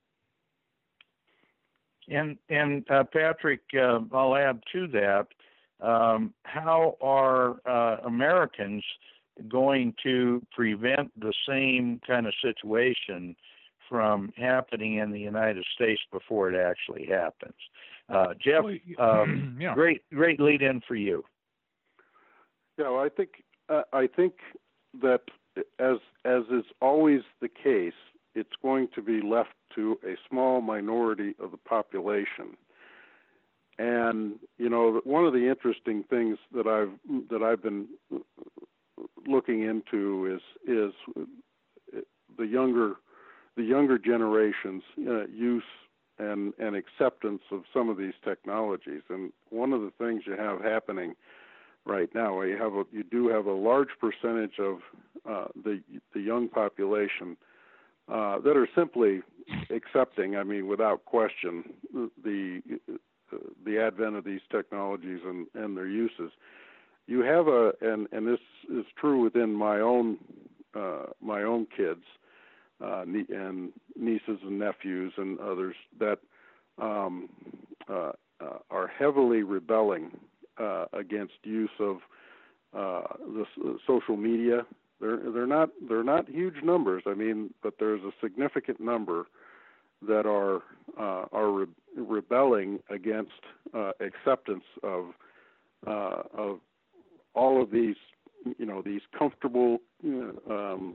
And and uh, Patrick, uh, I'll add to that. Um, how are uh, Americans going to prevent the same kind of situation from happening in the United States before it actually happens? Uh, Jeff, um, yeah. great great lead in for you. Yeah, well, I think uh, I think that as as is always the case, it's going to be left to a small minority of the population. And you know, one of the interesting things that I've that I've been looking into is is the younger the younger generation's uh, use and and acceptance of some of these technologies. And one of the things you have happening right now, you have a, you do have a large percentage of uh, the the young population uh, that are simply accepting, I mean, without question, the uh, the advent of these technologies and, and their uses. You have a, and, and this is true within my own uh, my own kids uh, and nieces and nephews and others that um, uh, uh, are heavily rebelling Uh, against use of uh, the uh, social media. They're they're not they're not huge numbers. I mean, but there's a significant number that are uh, are re- rebelling against uh, acceptance of uh, of all of these, you know, these comfortable, you know, um,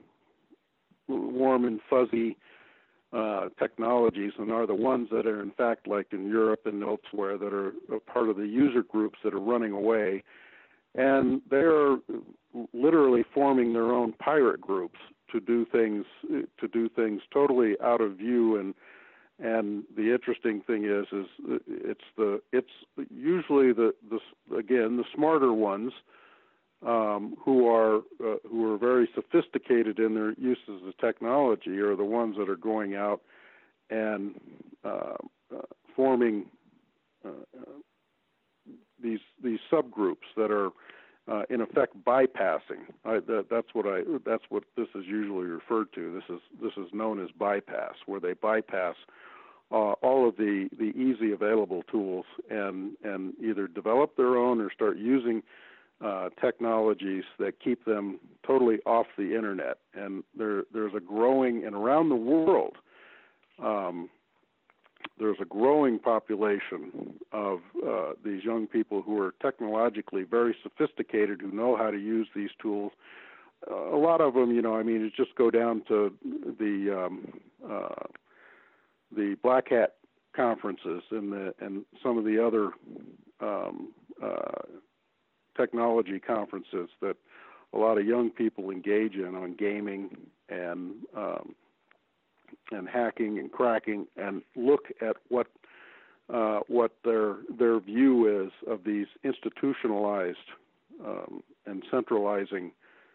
warm and fuzzy Uh, technologies, and are the ones that are in fact, like in Europe and elsewhere, that are a part of the user groups that are running away, and they're literally forming their own pirate groups to do things to do things totally out of view. And and the interesting thing is is it's the it's usually the the again the smarter ones Um, who are uh, who are very sophisticated in their uses of technology are the ones that are going out and uh, uh, forming uh, uh, these these subgroups that are uh, in effect bypassing. I, that, that's what I that's what this is usually referred to. This is this is known as bypass, where they bypass uh, all of the, the easy available tools and and either develop their own or start using Uh, technologies that keep them totally off the internet. And there, there's a growing, and around the world, um, there's a growing population of uh, these young people who are technologically very sophisticated, who know how to use these tools. Uh, a lot of them, you know, I mean, it just go down to the um, uh, the Black Hat conferences and the and some of the other um, uh, technology conferences that a lot of young people engage in on gaming and um, and hacking and cracking, and look at what uh, what their their view is of these institutionalized um, and centralizing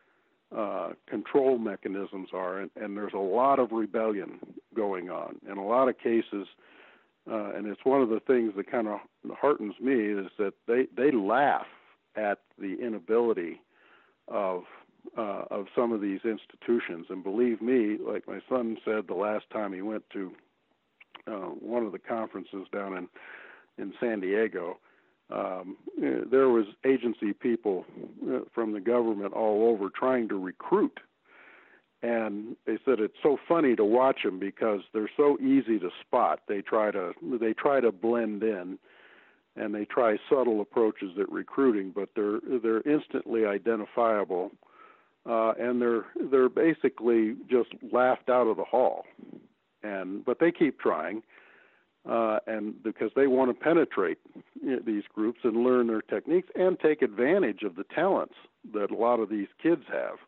uh, control mechanisms are, and, and there's a lot of rebellion going on in a lot of cases. Uh, and it's one of the things that kind of heartens me is that they, they laugh at the inability of uh, of some of these institutions. And believe me, like my son said the last time he went to uh, one of the conferences down in, in San Diego, um, there was agency people from the government all over trying to recruit. And they said it's so funny to watch them because they're so easy to spot. They try to they try to blend in, and they try subtle approaches at recruiting, but they're they're instantly identifiable, uh, and they're they're basically just laughed out of the hall. And but they keep trying, uh, and because they want to penetrate these groups and learn their techniques and take advantage of the talents that a lot of these kids have.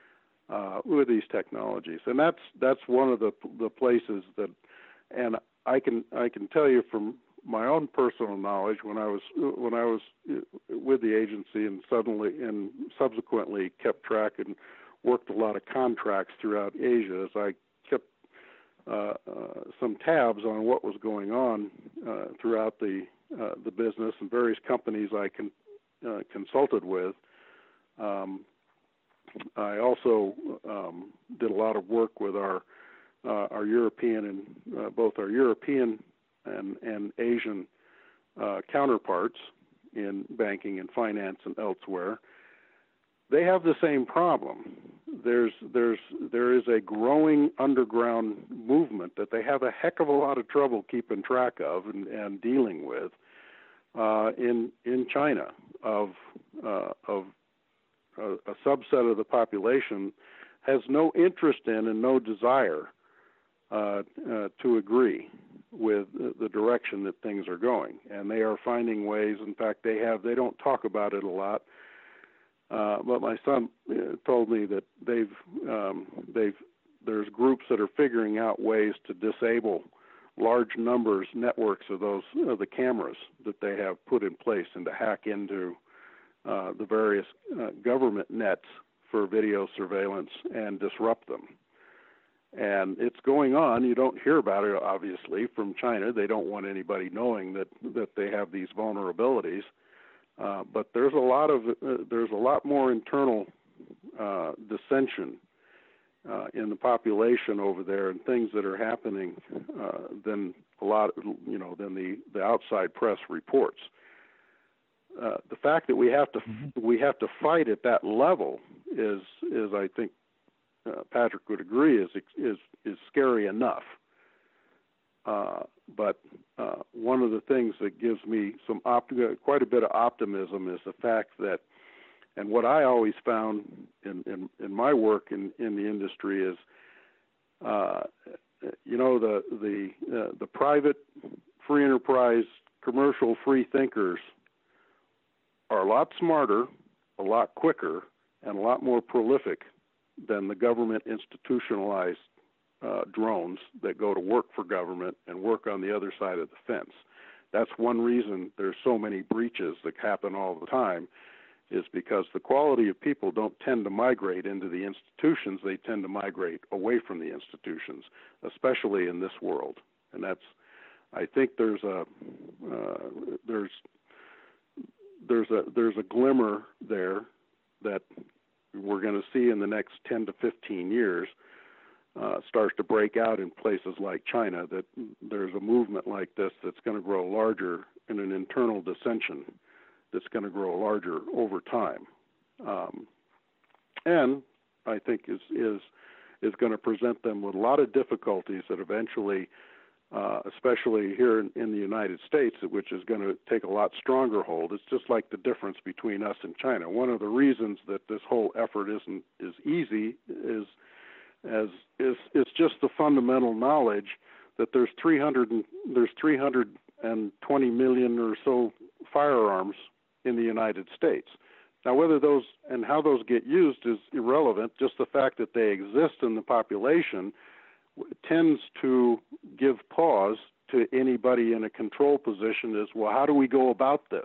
Uh, with these technologies, and that's that's one of the the places that, and I can I can tell you from my own personal knowledge when I was when I was with the agency and suddenly and subsequently kept track and worked a lot of contracts throughout Asia as I kept uh, uh, some tabs on what was going on uh, throughout the uh, the business and various companies I con, uh, consulted with. Um, I also um, did a lot of work with our uh, our European and uh, both our European and, and Asian uh, counterparts in banking and finance and elsewhere. They have the same problem. There's there's there is a growing underground movement that they have a heck of a lot of trouble keeping track of and, and dealing with uh, in in China of uh, of A, a subset of the population has no interest in and no desire uh, uh, to agree with the direction that things are going, and they are finding ways. In fact, they have. They don't talk about it a lot, uh, but my son uh, told me that they've um, they've there's groups that are figuring out ways to disable large numbers, networks of those of the cameras that they have put in place, and to hack into Uh, the various uh, government nets for video surveillance and disrupt them. And it's going on. You don't hear about it, obviously, from China. They don't want anybody knowing that, that they have these vulnerabilities. Uh, but there's a lot of uh, there's a lot more internal uh, dissension uh, in the population over there, and things that are happening uh, than a lot, you know, than the, the outside press reports. Uh, the fact that we have to mm-hmm. we have to fight at that level is is I think uh, Patrick would agree is is is scary enough. Uh, but uh, one of the things that gives me some opt- quite a bit of optimism is the fact that, and what I always found in in, in my work in, in the industry is, uh, you know, the the uh, the private free enterprise commercial free thinkers are a lot smarter, a lot quicker, and a lot more prolific than the government institutionalized uh, drones that go to work for government and work on the other side of the fence. That's one reason there's so many breaches that happen all the time, is because the quality of people don't tend to migrate into the institutions. They tend to migrate away from the institutions, especially in this world. And that's, I think there's a, uh, there's, There's a there's a glimmer there that we're going to see in the next ten to fifteen years uh, starts to break out in places like China, that there's a movement like this that's going to grow larger in an internal dissension that's going to grow larger over time. Um, and I think is is is going to present them with a lot of difficulties that eventually, Uh, especially here in, in the United States, which is going to take a lot stronger hold. It's just like the difference between us and China. One of the reasons that this whole effort isn't is easy is as is is just the fundamental knowledge that there's three hundred and, there's three hundred twenty million or so firearms in the United States. Now, whether those and how those get used is irrelevant. Just the fact that they exist in the population tends to give pause to anybody in a control position as, well, how do we go about this?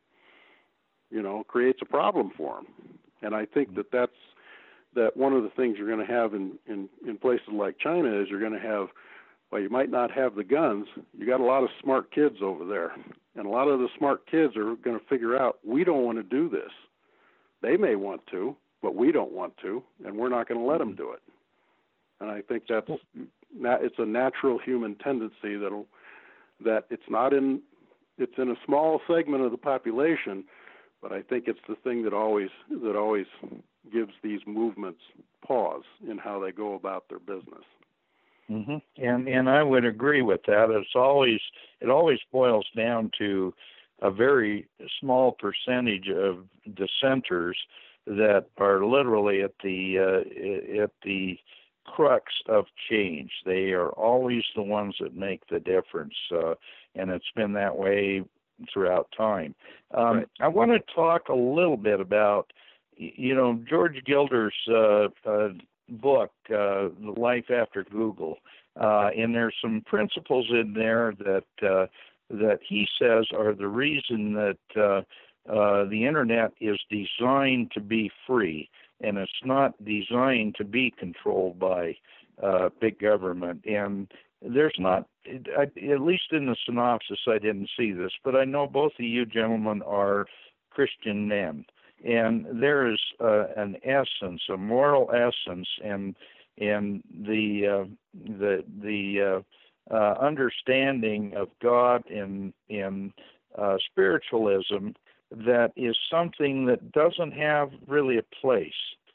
You know, creates a problem for them. And I think that that's that one of the things you're going to have in, in, in places like China is you're going to have, well, you might not have the guns. You got a lot of smart kids over there. And a lot of the smart kids are going to figure out, we don't want to do this. They may want to, but we don't want to, and we're not going to let them do it. And I think that's it's a natural human tendency that'll that it's not in it's in a small segment of the population, but I think it's the thing that always that always gives these movements pause in how they go about their business. Mm-hmm. And and I would agree with that. It's always it always boils down to a very small percentage of dissenters that are literally at the uh, at the crux of change. They are always the ones that make the difference, uh, and it's been that way throughout time. Um, right. I want to talk a little bit about, you know, George Gilder's uh, uh, book, uh, Life After Google, uh, and there's some principles in there that uh, that he says are the reason that uh, uh, the internet is designed to be free, and it's not designed to be controlled by uh, big government. And there's not, at least in the synopsis, I didn't see this, but I know both of you gentlemen are Christian men, and there is uh, an essence, a moral essence, and and the uh, the the uh, uh, understanding of God and and uh, spiritualism that is something that doesn't have really a place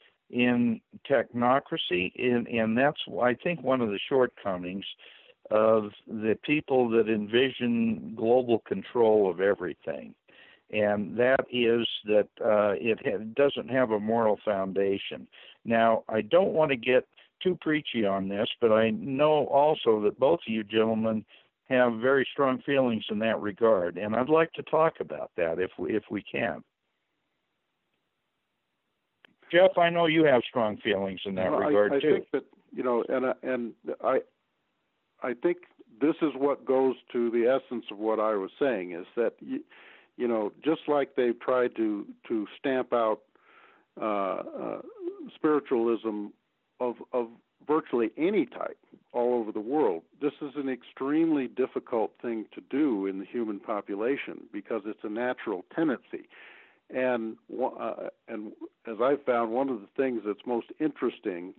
in technocracy, and, and that's, I think, one of the shortcomings of the people that envision global control of everything. And that is that uh, it ha- doesn't have a moral foundation. Now, I don't want to get too preachy on this, but I know also that both of you gentlemen have very strong feelings in that regard, and I'd like to talk about that if we, if we can. Jeff, I know you have strong feelings in that well, regard I, I too. I think that, you know, and and I I think this is what goes to the essence of what I was saying, is that you, you know, just like they've tried to to stamp out uh, uh, spiritualism of of virtually any type all over the world, this is an extremely difficult thing to do in the human population because it's a natural tendency. And uh, and as I've found, one of the things that's most interesting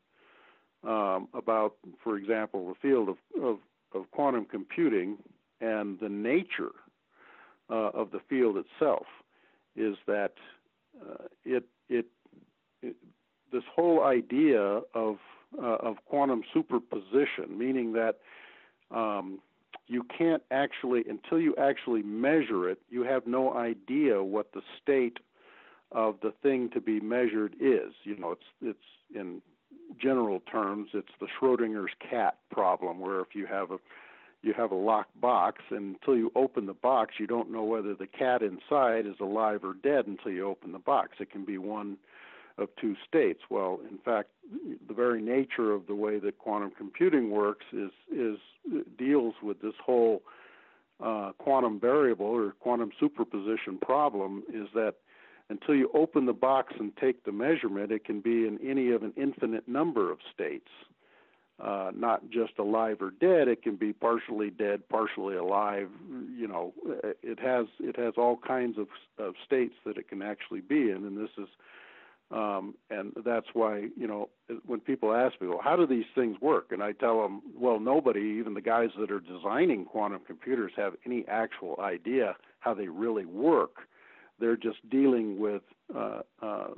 um, about, for example, the field of, of, of quantum computing and the nature uh, of the field itself is that uh, it, it it this whole idea of uh, of quantum superposition, meaning that um, you can't actually, until you actually measure it, you have no idea what the state of the thing to be measured is. You know, it's it's in general terms, it's the Schrodinger's cat problem, where if you have a you have a locked box, and until you open the box, you don't know whether the cat inside is alive or dead until you open the box. It can be one of two states. Well, in fact, the very nature of the way that quantum computing works is is deals with this whole uh, quantum variable or quantum superposition problem, is that until you open the box and take the measurement, it can be in any of an infinite number of states, uh, not just alive or dead. It can be partially dead, partially alive. You know, it has it has all kinds of, of states that it can actually be in, and this is Um, and that's why, you know, when people ask me, well, how do these things work? And I tell them, well, nobody, even the guys that are designing quantum computers, have any actual idea how they really work. They're just dealing with uh, uh,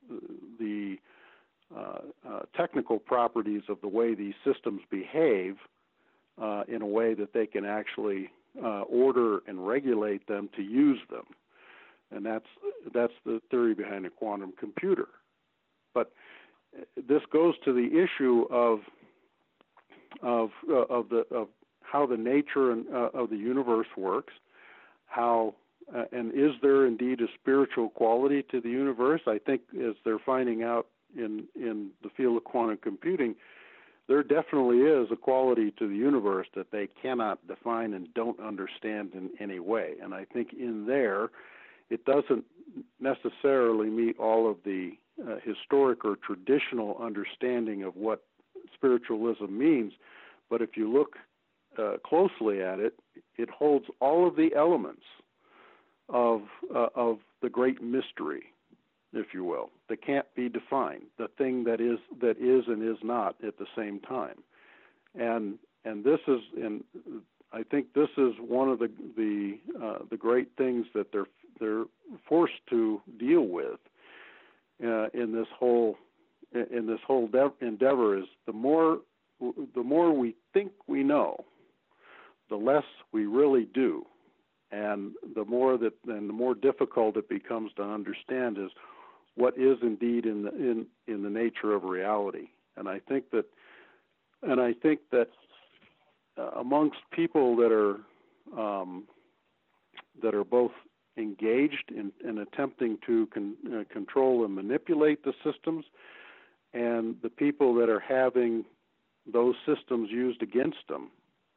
the uh, uh, technical properties of the way these systems behave uh, in a way that they can actually uh, order and regulate them to use them. And that's that's the theory behind a quantum computer. But this goes to the issue of of uh, of the of how the nature and, uh, of the universe works, how uh, and is there indeed a spiritual quality to the universe? I think as they're finding out in in the field of quantum computing, there definitely is a quality to the universe that they cannot define and don't understand in any way. And I think in there, it doesn't necessarily meet all of the uh, historic or traditional understanding of what spiritualism means. But if you look uh, closely at it, it holds all of the elements of uh, of the great mystery, if you will, that can't be defined, the thing that is that is and is not at the same time. And and this is, and I think this is one of the the uh, the great things that they're they're forced to deal with uh, in this whole in this whole de- endeavor is the more the more we think we know, the less we really do, and the more that and the more difficult it becomes to understand is what is indeed in the in, in the nature of reality. And I think that and I think that uh, amongst people that are um, that are both engaged in, in attempting to con, uh, control and manipulate the systems, and the people that are having those systems used against them,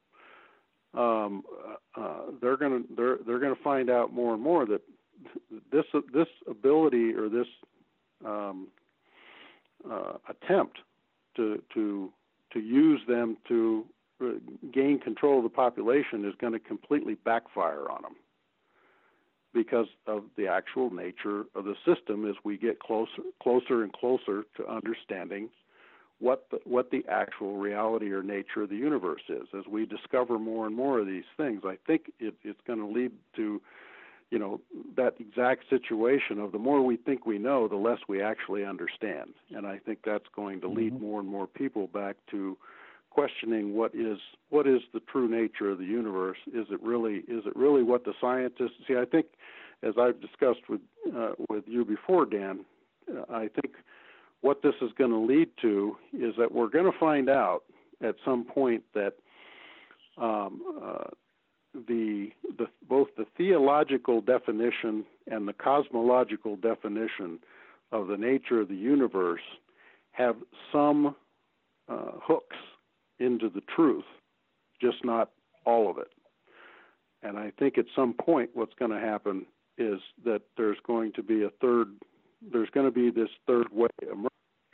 um, uh, they're going to they're they're going to find out more and more that this this ability or this um, uh, attempt to to to use them to gain control of the population is going to completely backfire on them, because of the actual nature of the system as we get closer closer and closer to understanding what the, what the actual reality or nature of the universe is. As we discover more and more of these things, I think it, it's going to lead to, you know, that exact situation of the more we think we know, the less we actually understand. And I think that's going to lead mm-hmm. more and more people back to questioning what is what is the true nature of the universe. Is it really is it really what the scientists see? I think, as I've discussed with uh, with you before, Dan, uh, I think what this is going to lead to is that we're going to find out at some point that um, uh, the the both the theological definition and the cosmological definition of the nature of the universe have some uh, hooks into the truth, just not all of it. And I think at some point what's going to happen is that there's going to be a third, there's going to be this third way emerging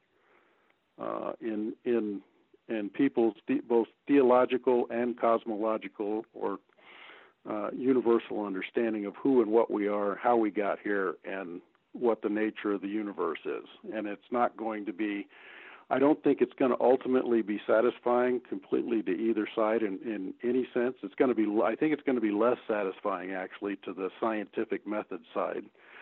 uh, in in in people's the, both theological and cosmological or uh, universal understanding of who and what we are, how we got here, and what the nature of the universe is. And it's not going to be, I don't think it's going to ultimately be satisfying completely to either side in, in any sense. It's going to be, I think it's going to be less satisfying actually to the scientific method side.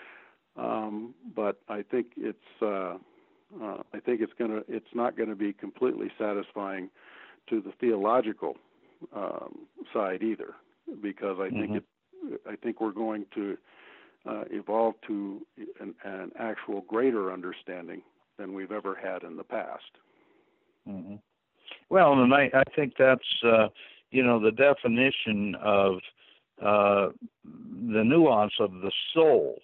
Um, but I think it's, uh, uh, I think it's going to, it's not going to be completely satisfying to the theological um, side either, because I mm-hmm. think it, I think we're going to uh, evolve to an, an actual greater understanding than we've ever had in the past. Mm-hmm. Well, and I, I think that's, uh, you know, the definition of uh, the nuance of the soul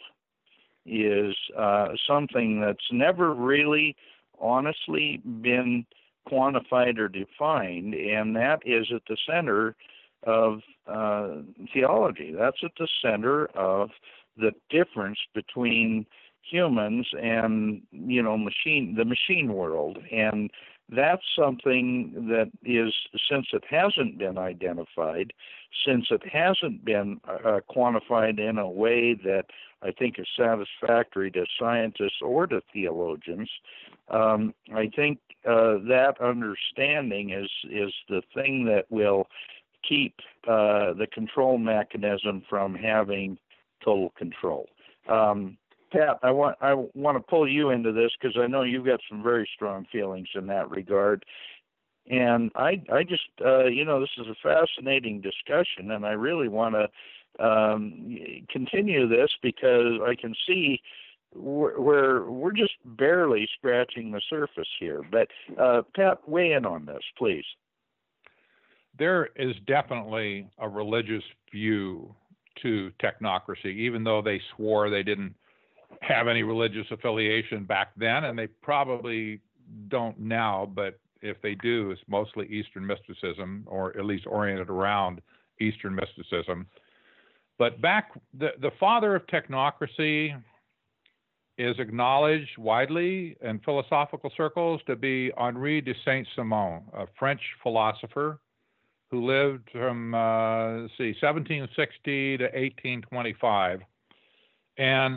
is uh, something that's never really honestly been quantified or defined, and that is at the center of uh, theology. That's at the center of the difference between humans and, you know, machine, the machine world. And that's something that is, since it hasn't been identified, since it hasn't been uh, quantified in a way that I think is satisfactory to scientists or to theologians, um, I think uh, that understanding is, is the thing that will keep uh, the control mechanism from having total control. Um, Pat, I want I want to pull you into this because I know you've got some very strong feelings in that regard, and I I just uh, you know, this is a fascinating discussion, and I really want to um, continue this because I can see we're, we're we're just barely scratching the surface here. But uh, Pat, weigh in on this, please. there is definitely a religious view to technocracy, even though they swore they didn't have any religious affiliation back then, and they probably don't now, but if they do, it's mostly Eastern mysticism, or at least oriented around Eastern mysticism. But back, the, the father of technocracy is acknowledged widely in philosophical circles to be Henri de Saint-Simon, a French philosopher who lived from, uh, let's see, seventeen sixty to eighteen twenty-five. And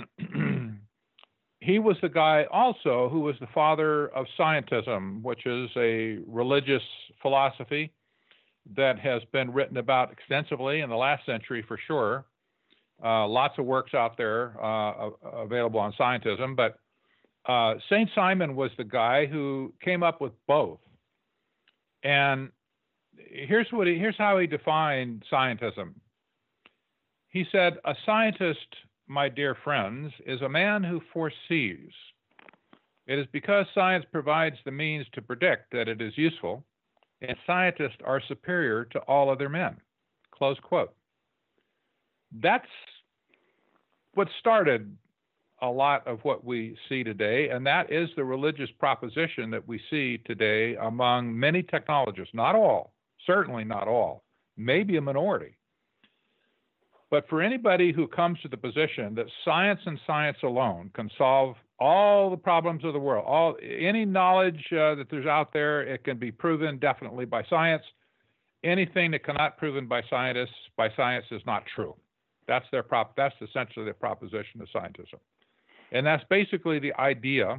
he was the guy also who was the father of scientism, which is a religious philosophy that has been written about extensively in the last century for sure. Uh, lots of works out there uh, available on scientism, but uh, Saint Simon was the guy who came up with both. And here's what he, here's how he defined scientism. He said, "A scientist, my dear friends, is a man who foresees. It is because science provides the means to predict that it is useful, and scientists are superior to all other men." Close quote. That's what started a lot of what we see today, and that is the religious proposition that we see today among many technologists. Not all, certainly not all, maybe a minority. But for anybody who comes to the position that science and science alone can solve all the problems of the world, all any knowledge uh, that there's out there, it can be proven definitely by science. Anything that cannot be proven by scientists by science is not true. That's their prop. That's essentially the proposition of scientism, and that's basically the idea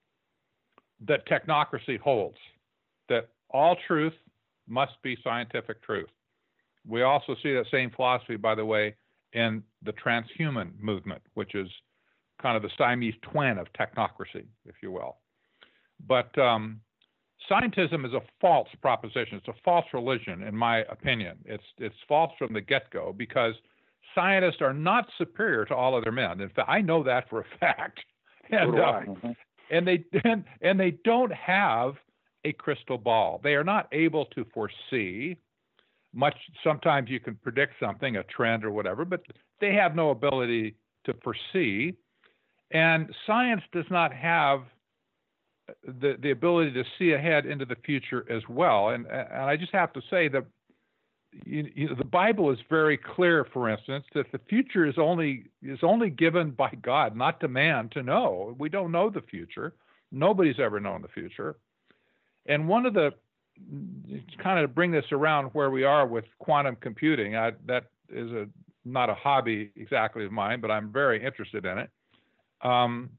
that technocracy holds: that all truth must be scientific truth. We also see that same philosophy, by the way, in the transhuman movement, which is kind of the Siamese twin of technocracy, if you will. But um, scientism is a false proposition. It's a false religion, in my opinion. It's it's false from the get-go, because scientists are not superior to all other men. In fact, I know that for a fact. And, so uh, mm-hmm. and they and, and they don't have a crystal ball. They are not able to foresee much. Sometimes you can predict something, a trend or whatever, but they have no ability to foresee. And science does not have the the ability to see ahead into the future as well. And and I just have to say that you, you know, the Bible is very clear, for instance, that the future is only is only given by God, not to man to know. We don't know the future. Nobody's ever known the future. And one of the kind of bring this around where we are with quantum computing, I, that is a not a hobby exactly of mine, but I'm very interested in it. Um,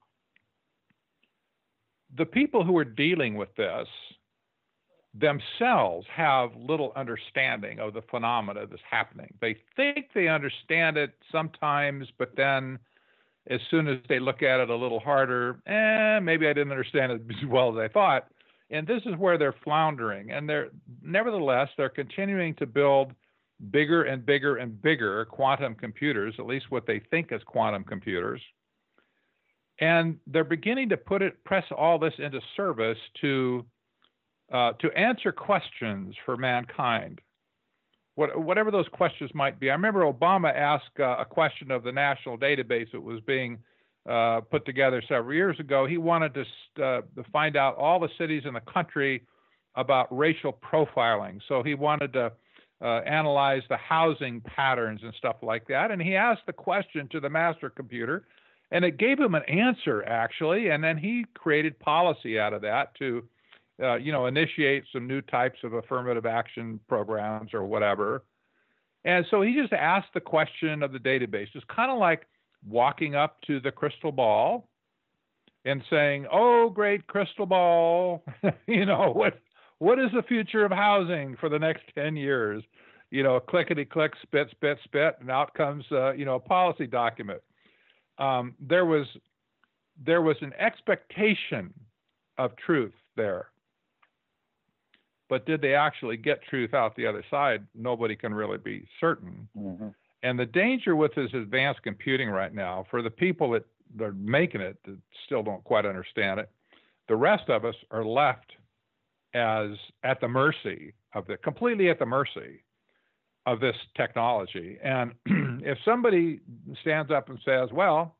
the people who are dealing with this themselves have little understanding of the phenomena that's happening. They think they understand it sometimes, but then as soon as they look at it a little harder, eh, maybe I didn't understand it as well as I thought. And this is where they're floundering. And they're nevertheless, they're continuing to build bigger and bigger and bigger quantum computers, at least what they think is quantum computers. And they're beginning to put it, press all this into service to uh, to answer questions for mankind, what, whatever those questions might be. I remember Obama asked uh, a question of the national database that was being uh, put together several years ago. He wanted to, uh, to find out all the cities in the country about racial profiling. So he wanted to uh, analyze the housing patterns and stuff like that. And he asked the question to the master computer, and it gave him an answer, actually, and then he created policy out of that to, uh, you know, initiate some new types of affirmative action programs or whatever. And so he just asked the question of the database. It's kind of like walking up to the crystal ball and saying, "Oh, great crystal ball, you know, what what is the future of housing for the next ten years?" You know, clickety-click, spit, spit, spit, and out comes, uh, you know, a policy document. Um, there was there was an expectation of truth there. But did they actually get truth out the other side? Nobody can really be certain. Mm-hmm. And the danger with this advanced computing right now, for the people that are making it that still don't quite understand it, the rest of us are left as at the mercy of the completely at the mercy of this technology. And if somebody stands up and says, well,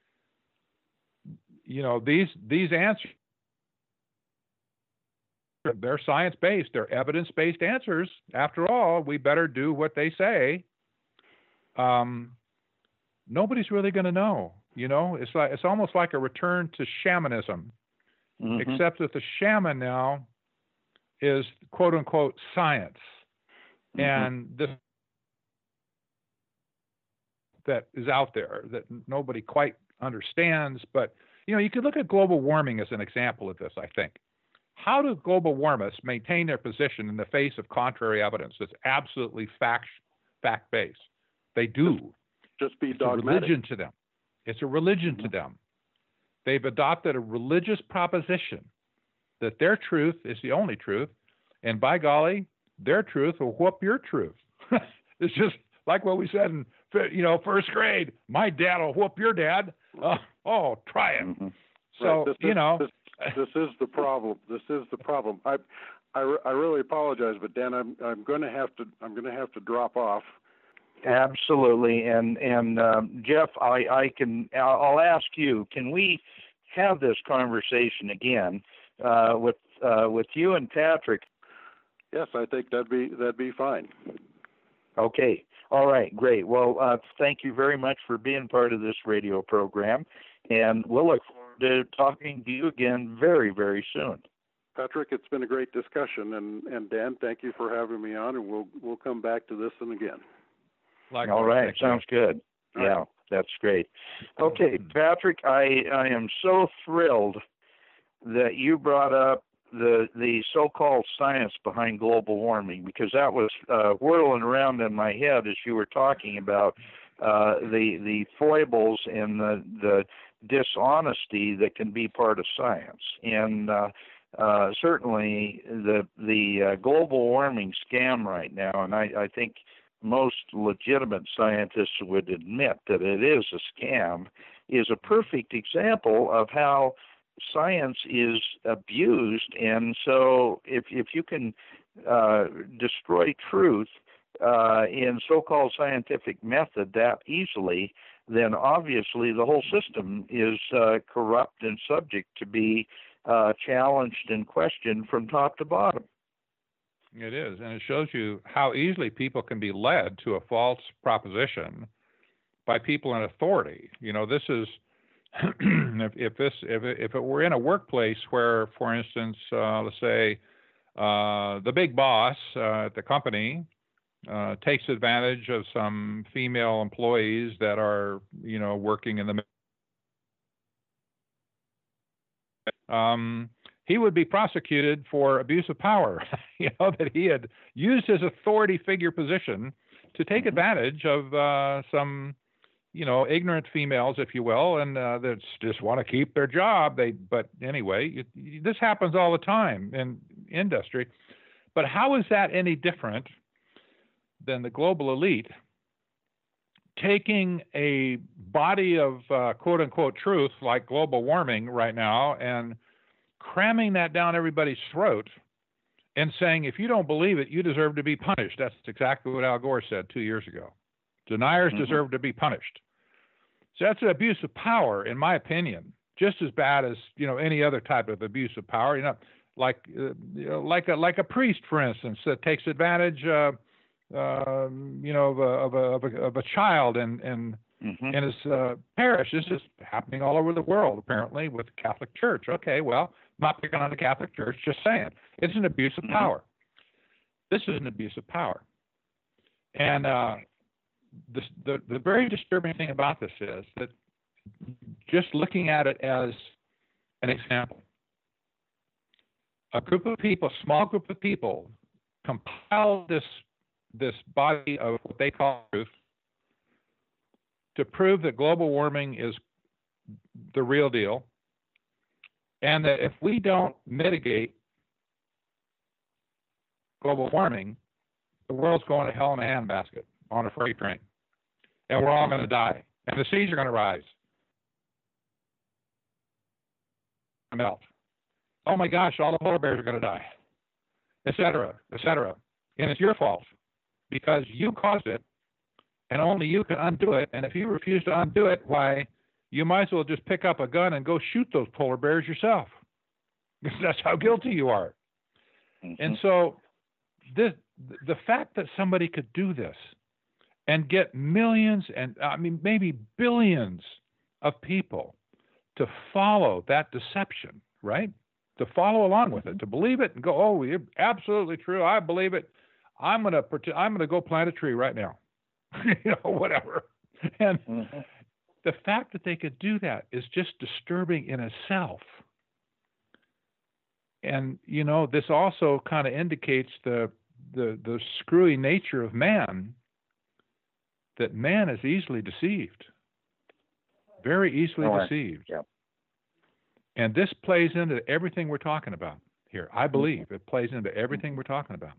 you know, these these answers, they're science-based, they're evidence-based answers. After all, we better do what they say. Um, nobody's really going to know. You know, it's like it's almost like a return to shamanism, mm-hmm. except that the shaman now is quote unquote science, mm-hmm. and this that is out there that nobody quite understands. But you know, you could look at global warming as an example of this. I think. How do global warmists maintain their position in the face of contrary evidence that's absolutely fact fact based? They do. Just be it's dogmatic. A religion to them. It's a religion to them. They've adopted a religious proposition that their truth is the only truth, and by golly, their truth will whoop your truth. It's just like what we said in you know first grade. My dad will whoop your dad. Uh, oh, try it. Mm-hmm. So right. this, you this, know. This, this is the problem. This is the problem. I, I, I really apologize, but Dan, I'm I'm going to have to I'm going to have to drop off. Absolutely, and and um, Jeff, I, I can I'll ask you. Can we have this conversation again uh, with uh, with you and Patrick? Yes, I think that'd be that'd be fine. Okay. All right. Great. Well, uh, thank you very much for being part of this radio program, and we'll look forward to talking to you again very very soon. Patrick, it's been a great discussion, and, and Dan, thank you for having me on, and we'll we'll come back to this one again. Likewise. All right, sounds good. All yeah, right. That's great. Okay, Patrick, I, I am so thrilled that you brought up the the so-called science behind global warming, because that was uh, whirling around in my head as you were talking about uh, the the foibles and the the dishonesty that can be part of science, and uh, uh, certainly the the uh, global warming scam right now, and I, I think most legitimate scientists would admit that it is a scam, is a perfect example of how science is abused. And so if if you can uh, destroy truth uh, in so-called scientific method that easily, then obviously the whole system is uh, corrupt and subject to be uh, challenged and questioned from top to bottom. It is, and it shows you how easily people can be led to a false proposition by people in authority. You know, this is if, if this if it, if it were in a workplace where, for instance, uh, let's say uh, the big boss uh, at the company uh, takes advantage of some female employees that are, you know, working in the um, he would be prosecuted for abuse of power, you know, that he had used his authority figure position to take advantage of uh, some, you know, ignorant females, if you will, and uh, that just want to keep their job. They, but anyway, it, this happens all the time in industry. But how is that any different than the global elite taking a body of uh, quote unquote truth like global warming right now and cramming that down everybody's throat and saying, if you don't believe it, you deserve to be punished. That's exactly what Al Gore said two years ago. Deniers mm-hmm. deserve to be punished. So that's an abuse of power, in my opinion, just as bad as, you know, any other type of abuse of power. You know, like uh, you know, like a like a priest, for instance, that takes advantage, uh, uh, you know, of a of a of a, of a child and and mm-hmm. in his uh, parish. This is happening all over the world, apparently, with the Catholic Church. Okay, well, not picking on the Catholic Church, just saying. It's an abuse of power. This is an abuse of power. And uh, the, the, the very disturbing thing about this is that just looking at it as an example, a group of people, a small group of people, compiled this, this body of what they call truth to prove that global warming is the real deal, and that if we don't mitigate global warming, the world's going to hell in a handbasket on a freight train, and we're all going to die, and the seas are going to rise, melt. Oh my gosh, all the polar bears are going to die. et cetera, et cetera. And it's your fault because you caused it, and only you can undo it. And if you refuse to undo it, why, you might as well just pick up a gun and go shoot those polar bears yourself. Because that's how guilty you are. Mm-hmm. And so this, the fact that somebody could do this and get millions and, I mean, maybe billions of people to follow that deception, right? To follow along with it, to believe it and go, oh, you're absolutely true. I believe it. I'm going to pretend, I'm going to go plant a tree right now. You know, whatever. And mm-hmm. the fact that they could do that is just disturbing in itself. And, you know, this also kind of indicates the, the, the screwy nature of man, that man is easily deceived, very easily oh, deceived. Yeah. And this plays into everything we're talking about here. I believe it plays into everything we're talking about.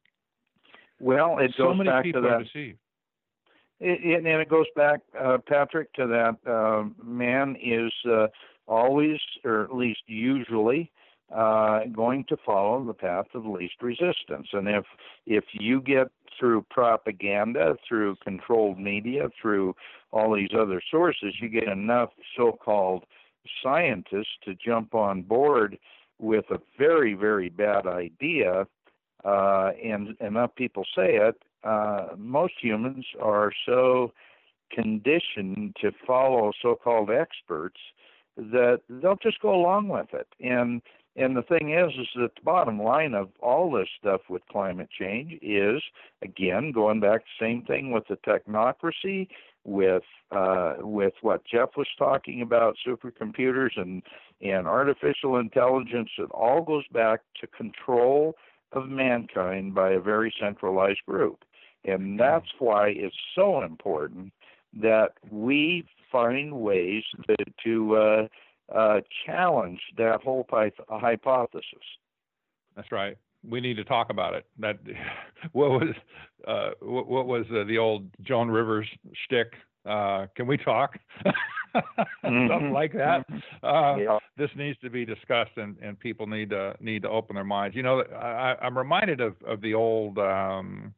Well, it so goes many back people to that. are deceived. It, it, and it goes back, uh, Patrick, to that uh, man is uh, always, or at least usually, uh, going to follow the path of least resistance. And if if you get through propaganda, through controlled media, through all these other sources, you get enough so-called scientists to jump on board with a very, very bad idea, uh, and enough people say it, uh, most humans are so conditioned to follow so-called experts that they'll just go along with it. And and the thing is, is that the bottom line of all this stuff with climate change is, again, going back to the same thing with the technocracy, with uh, with what Jeff was talking about, supercomputers and, and artificial intelligence. It all goes back to control of mankind by a very centralized group. And that's why it's so important that we find ways to, to uh, uh, challenge that whole hypothesis. That's right. We need to talk about it. That what was uh, what, what was uh, the old Joan Rivers shtick? Uh, can we talk? mm-hmm. Something like that. Uh, yeah. This needs to be discussed, and, and people need to need to open their minds. You know, I, I'm reminded of of the old. Um,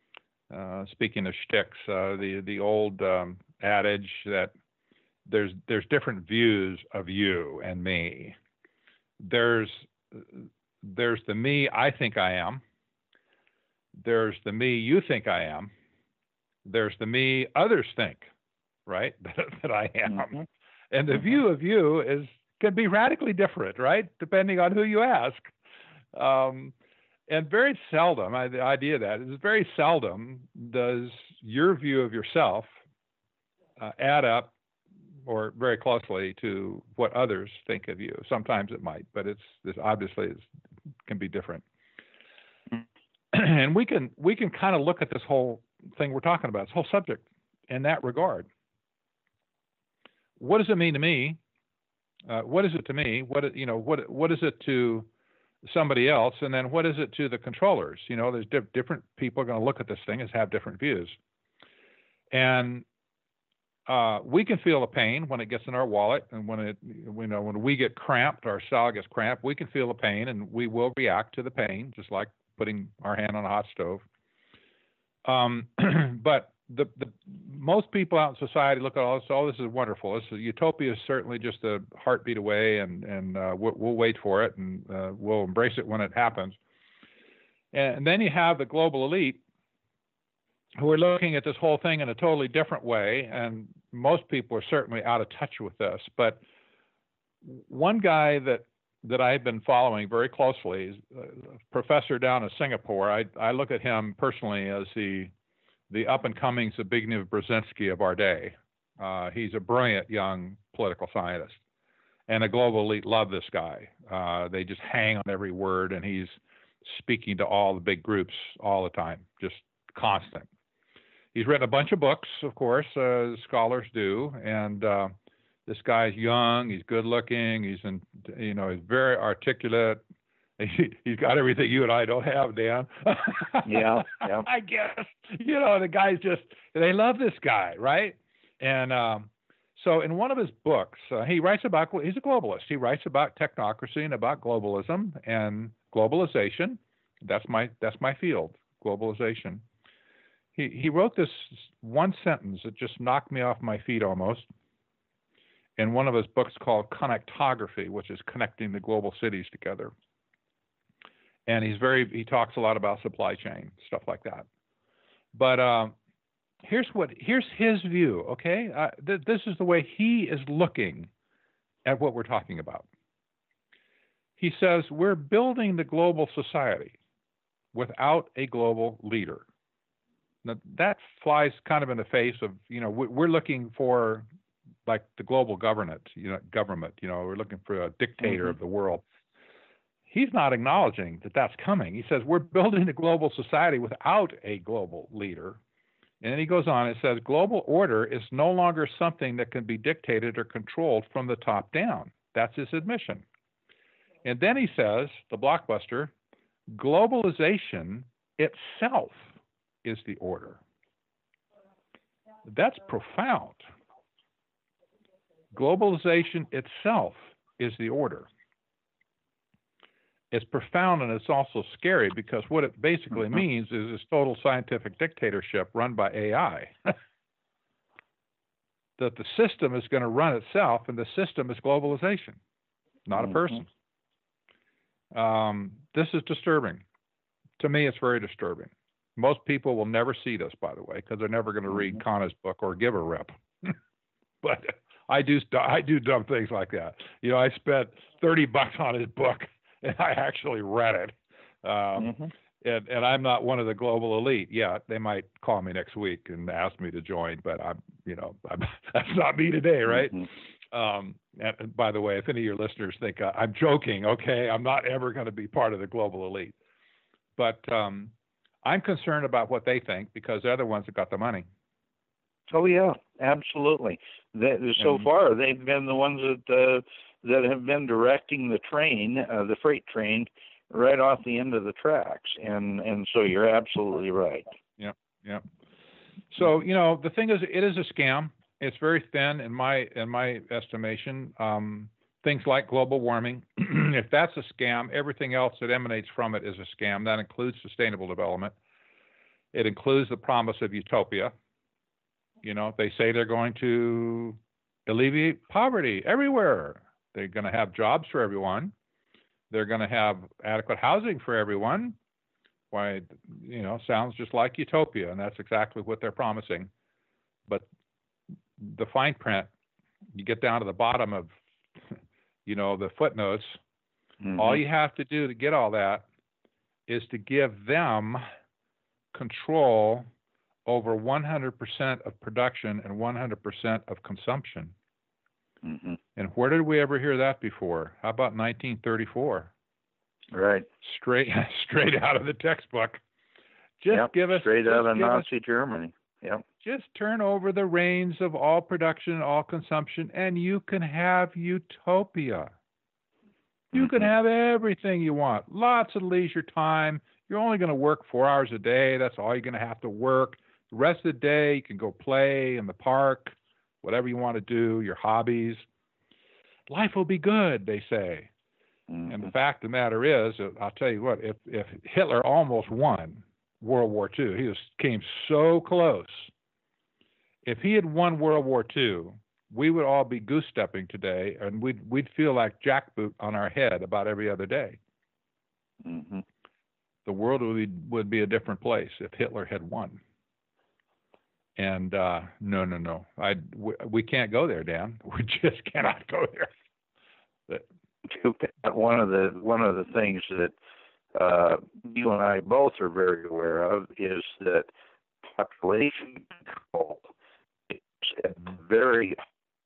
uh, speaking of shticks, uh, the the old um, adage that there's there's different views of you and me. There's there's the me I think I am. There's the me you think I am. There's the me others think, right, that, that I am. Mm-hmm. And the mm-hmm. view of you is can be radically different, right, depending on who you ask. Um, and very seldom, I, the idea that is very seldom does your view of yourself uh, add up or very closely to what others think of you. Sometimes it might, but it's this obviously is, can be different. And we can we can kind of look at this whole thing we're talking about, this whole subject, in that regard. What does it mean to me? Uh, what is it to me? What you know? What what is it to somebody else? And then what is it to the controllers? You know, there's di- different people are going to look at this thing as have different views, and uh, we can feel the pain when it gets in our wallet, and when it you know when we get cramped, our style gets cramped. We can feel the pain, and we will react to the pain, just like putting our hand on a hot stove. Um, but the, the most people out in society look at all this. Oh, this is wonderful. This is, utopia is certainly just a heartbeat away, and and uh, we'll, we'll wait for it, and uh, we'll embrace it when it happens. And, and then you have the global elite who are looking at this whole thing in a totally different way, and most people are certainly out of touch with this. But one guy that that I've been following very closely is a professor down in Singapore. I, I look at him personally as the the up-and-coming Zbigniew Brzezinski of our day. Uh, he's a brilliant young political scientist, and the global elite love this guy. Uh, they just hang on every word, and he's speaking to all the big groups all the time, just constant. He's written a bunch of books, of course, uh, scholars do, and uh, this guy's young, he's good looking, he's in, you know, he's very articulate. He, he's got everything you and I don't have, Dan. Yeah, yeah. I guess, you know, the guys just, they love this guy, right? And um, so in one of his books, uh, he writes about, he's a globalist. He writes about technocracy and about globalism and globalization That's my that's my field, globalization. He he wrote this one sentence that just knocked me off my feet almost in one of his books called Connectography, which is connecting the global cities together. And he's very he talks a lot about supply chain, stuff like that. But um, here's what here's his view. Okay, uh, th- this is the way he is looking at what we're talking about. He says we're building the global society without a global leader. Now, that flies kind of in the face of, you know, we're looking for like the global government, you know, government, you know, we're looking for a dictator mm-hmm. of the world. He's not acknowledging that that's coming. He says we're building the global society without a global leader. And then he goes on, it says global order is no longer something that can be dictated or controlled from the top down. That's his admission. And then he says, the blockbuster, globalization itself is the order. That's profound. Globalization itself is the order. It's profound and it's also scary because what it basically mm-hmm. means is this total scientific dictatorship run by A I. That the system is going to run itself and the system is globalization, not mm-hmm. a person. Um, this is disturbing. To me, it's very disturbing. Most people will never see this, by the way, because they're never going to read mm-hmm. Kana's book or give a rip. But I do, I do dumb things like that. You know, I spent thirty bucks on his book, and I actually read it. Um, mm-hmm. and, and I'm not one of the global elite. Yeah, they might call me next week and ask me to join, but I'm, you know, I'm, that's not me today, right? Mm-hmm. Um, and, and by the way, if any of your listeners think uh, I'm joking, okay, I'm not ever going to be part of the global elite. But um, I'm concerned about what they think because they're the ones that got the money. Oh yeah, absolutely. They, so and, far, they've been the ones that uh, that have been directing the train, uh, the freight train, right off the end of the tracks. And and so you're absolutely right. Yeah, yeah. So you know, the thing is, it is a scam. It's very thin in my in my estimation. Um, things like global warming, if that's a scam, everything else that emanates from it is a scam. That includes sustainable development. It includes the promise of utopia. You know, they say they're going to alleviate poverty everywhere. They're going to have jobs for everyone. They're going to have adequate housing for everyone. Why, you know, sounds just like utopia, and that's exactly what they're promising. But the fine print, you get down to the bottom of, you know, the footnotes. Mm-hmm. All you have to do to get all that is to give them control over one hundred percent of production and one hundred percent of consumption. Mm-hmm. And where did we ever hear that before? How about nineteen thirty-four? Right. Straight straight out of the textbook. Just yep, give us straight out of Nazi us, Germany. Yep. Just turn over the reins of all production and all consumption, and you can have utopia. You mm-hmm. can have everything you want. Lots of leisure time. You're only going to work four hours a day. That's all you're going to have to work. The rest of the day, you can go play in the park, whatever you want to do, your hobbies. Life will be good, they say. Mm-hmm. And the fact of the matter is, I'll tell you what, if, if Hitler almost won World War Two, he was, came so close. If he had won World War Two, we would all be goose-stepping today, and we'd, we'd feel like jackboot on our head about every other day. Mm-hmm. The world would be, would be a different place if Hitler had won. And uh, no, no, no. I, we, we can't go there, Dan. We just cannot go there. But one of the one of the things that uh, you and I both are very aware of is that population control is at the very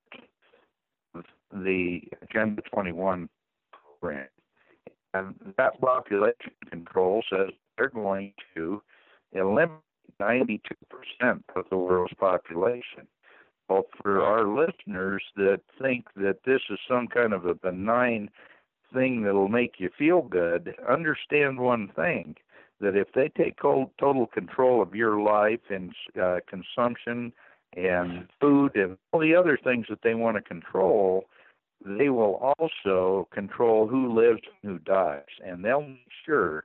the Agenda twenty-one program, and that population control says they're going to eliminate ninety-two percent of the world's population. Well, for our listeners that think that this is some kind of a benign thing that'll make you feel good, understand one thing, that if they take total control of your life and uh, consumption and food and all the other things that they want to control, they will also control who lives and who dies. And they'll make sure,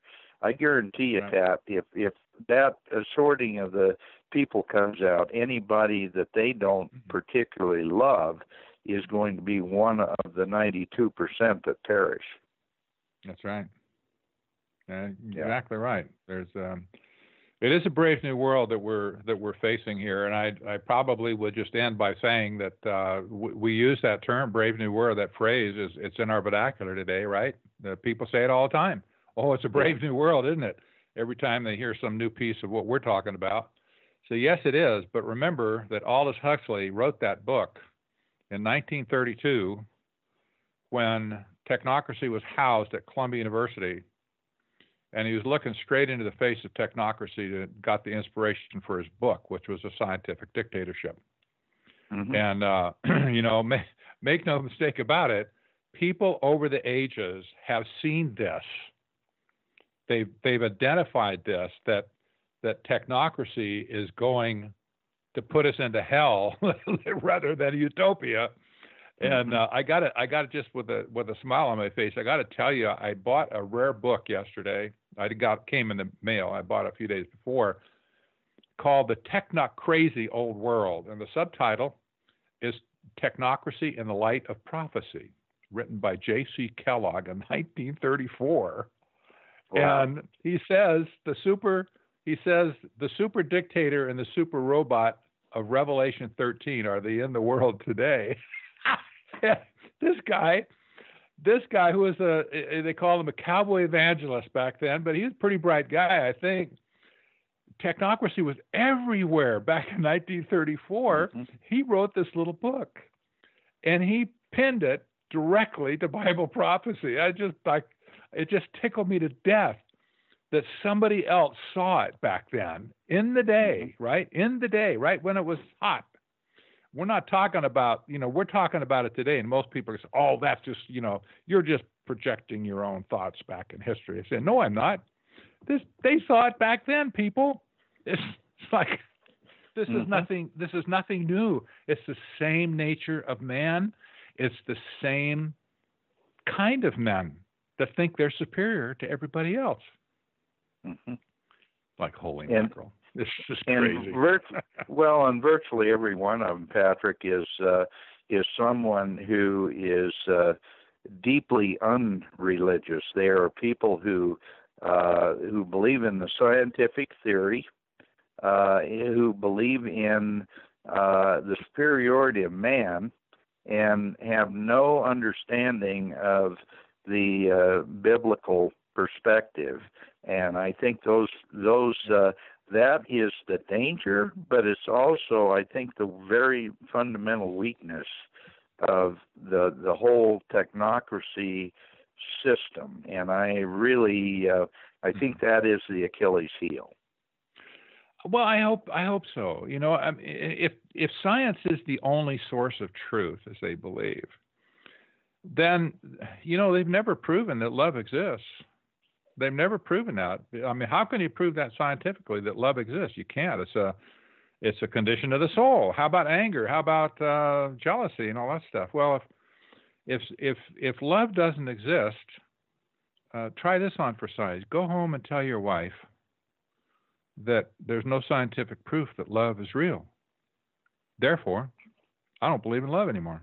I guarantee you, Right. Pat, if if that sorting of the people comes out, anybody that they don't particularly love is going to be one of the ninety-two percent that perish. That's right. Uh, Yeah. Exactly right. There's um, it is a brave new world that we're that we're facing here, and I I probably would just end by saying that uh, w- we use that term "brave new world." That phrase is it's in our vernacular today, right? The people say it all the time. Oh, it's a brave new world, isn't it? Every time they hear some new piece of what we're talking about. So yes, it is. But remember that Aldous Huxley wrote that book in nineteen thirty-two when technocracy was housed at Columbia University. And he was looking straight into the face of technocracy to got the inspiration for his book, which was a scientific dictatorship. Mm-hmm. And uh, you know, make, make no mistake about it, people over the ages have seen this. They've they've identified this that that technocracy is going to put us into hell rather than a utopia. And uh, I got it. I got it just with a with a smile on my face. I got to tell you, I bought a rare book yesterday. I got came in the mail. I bought it a few days before, called "The Techno Crazy Old World," and the subtitle is "Technocracy in the Light of Prophecy," written by J C Kellogg in nineteen thirty-four. Wow. And he says the super he says the super dictator and the super robot of Revelation thirteen are they in the world today. This guy, this guy who was a, they called him a cowboy evangelist back then, but he was a pretty bright guy, I think. Technocracy was everywhere back in nineteen thirty-four. Mm-hmm. He wrote this little book, and he pinned it directly to Bible prophecy. I just like it just tickled me to death that somebody else saw it back then in the day, right? In the day, right when it was hot. We're not talking about, you know, we're talking about it today, and most people say, oh, that's just, you know, you're just projecting your own thoughts back in history. I say, no, I'm not. This, they saw it back then, people. It's, it's like, this mm-hmm. is nothing, this is nothing new. It's the same nature of man. It's the same kind of men that think they're superior to everybody else. Mm-hmm. Like holy and, mackerel. This is and crazy. Virt- well, and virtually every one of them, Patrick, is uh, is someone who is uh, deeply unreligious. They are people who uh, who believe in the scientific theory, uh, who believe in uh, the superiority of man, and have no understanding of the uh, biblical perspective. And I think those those uh, that is the danger, but it's also, I think, the very fundamental weakness of the the whole technocracy system. And I really, uh, I think that is the Achilles heel. Well, I hope I hope so. You know, I mean, if if science is the only source of truth, as they believe, then you know they've never proven that love exists. They've never proven that. I mean, how can you prove that scientifically that love exists? You can't. It's a, it's a condition of the soul. How about anger? How about uh, jealousy and all that stuff? Well, if if if if love doesn't exist, uh, try this on for size. Go home and tell your wife that there's no scientific proof that love is real. Therefore, I don't believe in love anymore.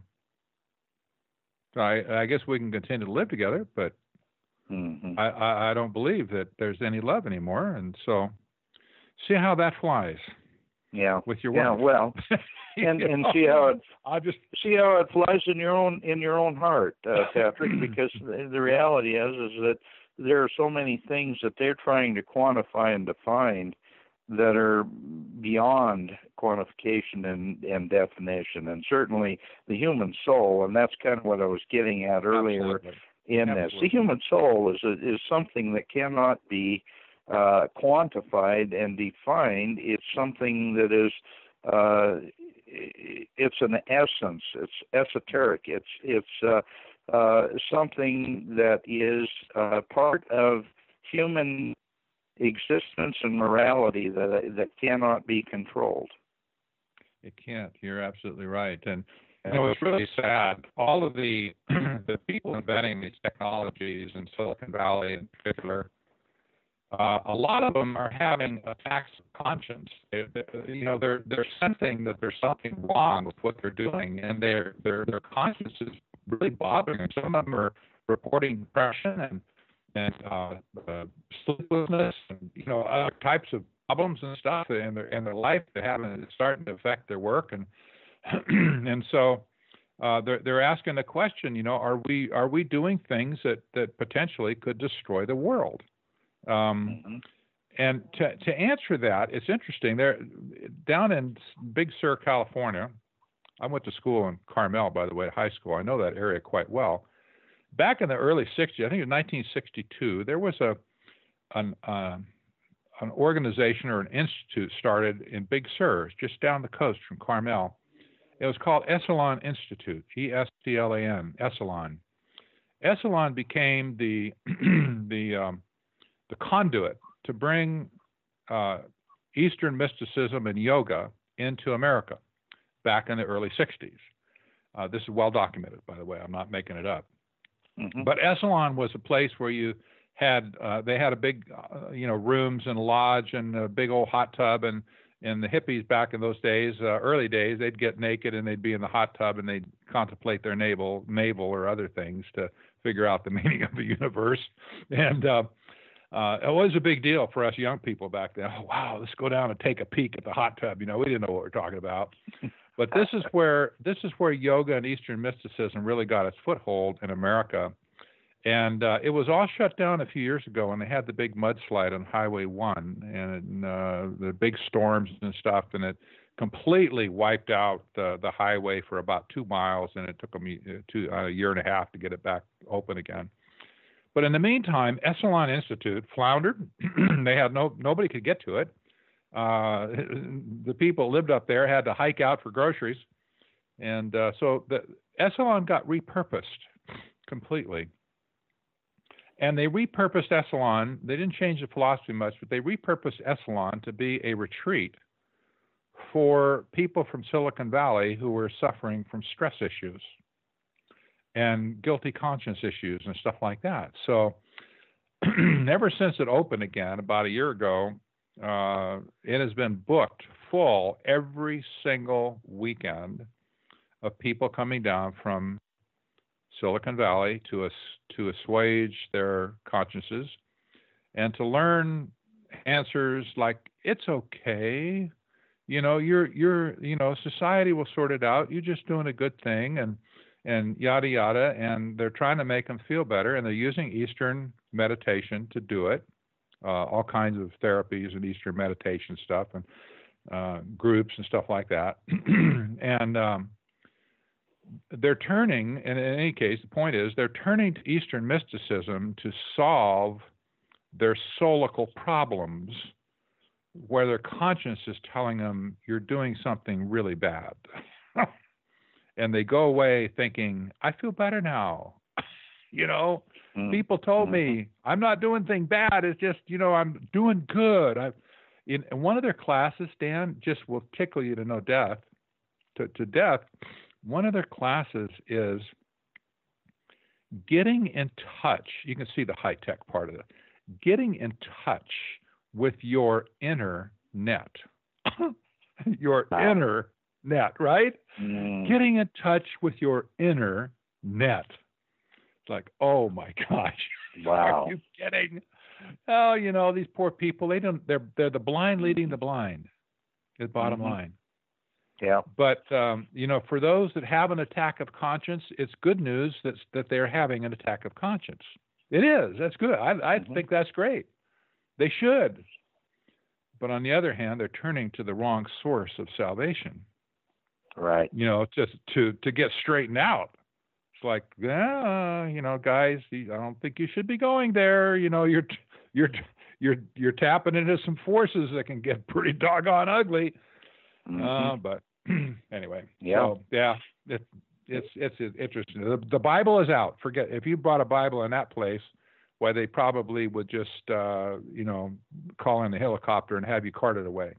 So I, I guess we can continue to live together, but Mm-hmm. I, I, I don't believe that there's any love anymore, and so see how that flies. Yeah, with your yeah, wife. well, and You and know? see how it I just see how it flies in your own in your own heart, uh, Patrick. Because the, the reality is is that there are so many things that they're trying to quantify and define that are beyond quantification and, and definition, and certainly the human soul, and that's kind of what I was getting at earlier. Absolutely. In Absolutely. this, the human soul is a, is something that cannot be uh, quantified and defined. It's something that is, uh, it's an essence. It's esoteric. It's it's uh, uh, something that is uh, part of human existence and morality that that cannot be controlled. It can't. You're absolutely right. And you know, it's really sad. All of the the people inventing these technologies in Silicon Valley in particular, uh, a lot of them are having attacks of conscience. They, they, you know, they're they're sensing that there's something wrong with what they're doing, and their their their conscience is really bothering them. Some of them are reporting depression and and uh, uh, sleeplessness, and you know, other types of problems and stuff in their in their life that haven't it's starting to affect their work, and and so. Uh, they're they're asking the question, you know, are we are we doing things that, that potentially could destroy the world? Um, mm-hmm. And to to answer that, it's interesting. They're down in Big Sur, California. I went to school in Carmel, by the way, high school. I know that area quite well. Back in the early sixties, I think it was nineteen sixty-two, there was a an uh, an organization or an institute started in Big Sur, just down the coast from Carmel. It was called Esalen Institute, E S C L A N, Esalen. Esalen became the the um, the conduit to bring uh, Eastern mysticism and yoga into America back in the early sixties. Uh, this is well documented, by the way. I'm not making it up. Mm-hmm. But Esalen was a place where you had uh, they had a big uh, you know rooms and lodge and a big old hot tub, and And the hippies back in those days, uh, early days, they'd get naked and they'd be in the hot tub and they'd contemplate their navel, navel or other things to figure out the meaning of the universe. And uh, uh, it was a big deal for us young people back then. Oh, wow, let's go down and take a peek at the hot tub. You know, we didn't know what we were talking about. But this is where this is where yoga and Eastern mysticism really got its foothold in America. And uh, it was all shut down a few years ago when they had the big mudslide on Highway one and uh, the big storms and stuff, and it completely wiped out the, the highway for about two miles, and it took them two, uh, a year and a half to get it back open again. But in the meantime, Esalen Institute floundered. They had no nobody could get to it. Uh, the people that lived up there had to hike out for groceries, and uh, so the Esalen got repurposed completely. And they repurposed Esalen. They didn't change the philosophy much, but they repurposed Esalen to be a retreat for people from Silicon Valley who were suffering from stress issues and guilty conscience issues and stuff like that. So ever since it opened again about a year ago, uh, it has been booked full every single weekend of people coming down from Silicon Valley to us to assuage their consciences and to learn answers like it's okay, you know, you're you're you know, society will sort it out. You're just doing a good thing, and and yada yada. And they're trying to make them feel better, and they're using Eastern meditation to do it. Uh, all kinds of therapies and Eastern meditation stuff and uh, groups and stuff like that. and um, they're turning, and in any case, the point is they're turning to Eastern mysticism to solve their soulical problems, where their conscience is telling them you're doing something really bad. And they go away thinking, I feel better now. you know, mm-hmm. people told me I'm not doing anything bad. It's just, you know, I'm doing good. I, in, in one of their classes, Dan, just will tickle you to no death, to, to death. One of their classes is getting in touch. You can see the high-tech part of it. Getting in touch with your inner net. your wow. inner net, right? Mm. Getting in touch with your inner net. It's like, oh my gosh. Wow. Are you kidding? Oh, you know, these poor people, they don't they're they're the blind leading the blind. Is bottom mm-hmm. line. Yeah. But, um, you know, for those that have an attack of conscience, it's good news that, that they're having an attack of conscience. It is. That's good. I, I mm-hmm. think that's great. They should. But on the other hand, they're turning to the wrong source of salvation. Right. You know, just to, to get straightened out. It's like, yeah, you know, guys, I don't think you should be going there. You know, you're, you're, you're, you're tapping into some forces that can get pretty doggone ugly. Mm-hmm. Uh, but anyway, yeah, so, yeah, it, it's it's interesting. The, the Bible is out. Forget if you brought a Bible in that place, why they probably would just uh, you know call in the helicopter and have you carted away.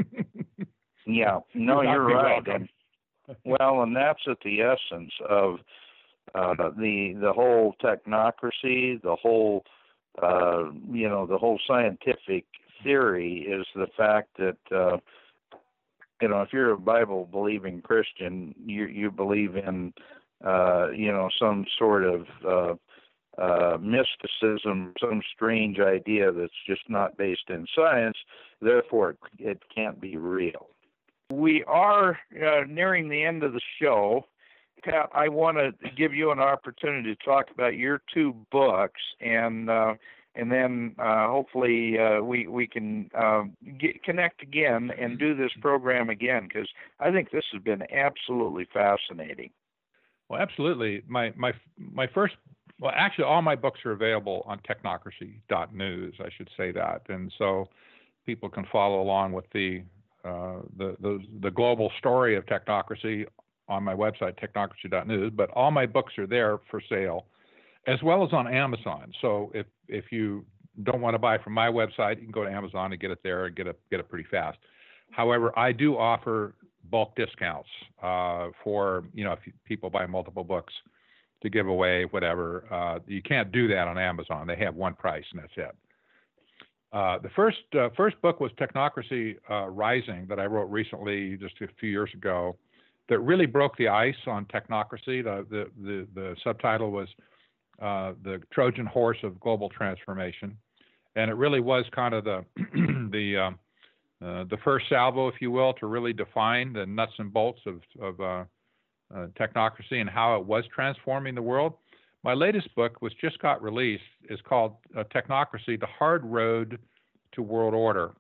yeah, no, you're right. And, well, and that's at the essence of uh, the the whole technocracy, the whole uh, you know, the whole scientific theory is the fact that, uh, you know, if you're a Bible-believing Christian, you you believe in, uh, you know, some sort of uh, uh, mysticism, some strange idea that's just not based in science. Therefore, it can't be real. We are uh, nearing the end of the show. Pat, I want to give you an opportunity to talk about your two books, and uh, and then uh, hopefully uh, we we can uh, get, connect again and do this program again, because I think this has been absolutely fascinating. Well, absolutely. My my my first, well, actually, all my books are available on technocracy dot news. I should say that, and so people can follow along with the uh, the, the the global story of technocracy on my website, technocracy dot news. But all my books are there for sale, as well as on Amazon. So if if you don't want to buy from my website, you can go to Amazon and get it there and get it get it pretty fast. However, I do offer bulk discounts uh, for, you know, if people buy multiple books to give away, whatever. Uh, you can't do that on Amazon. They have one price and that's it. Uh, the first uh, first book was Technocracy uh, Rising that I wrote recently, just a few years ago, that really broke the ice on technocracy. The the the, the subtitle was uh, The Trojan Horse of Global Transformation, and it really was kind of the the um, uh, the first salvo, if you will, to really define the nuts and bolts of of uh, uh, technocracy and how it was transforming the world. My latest book, which just got released, is called uh, Technocracy: The Hard Road to World Order,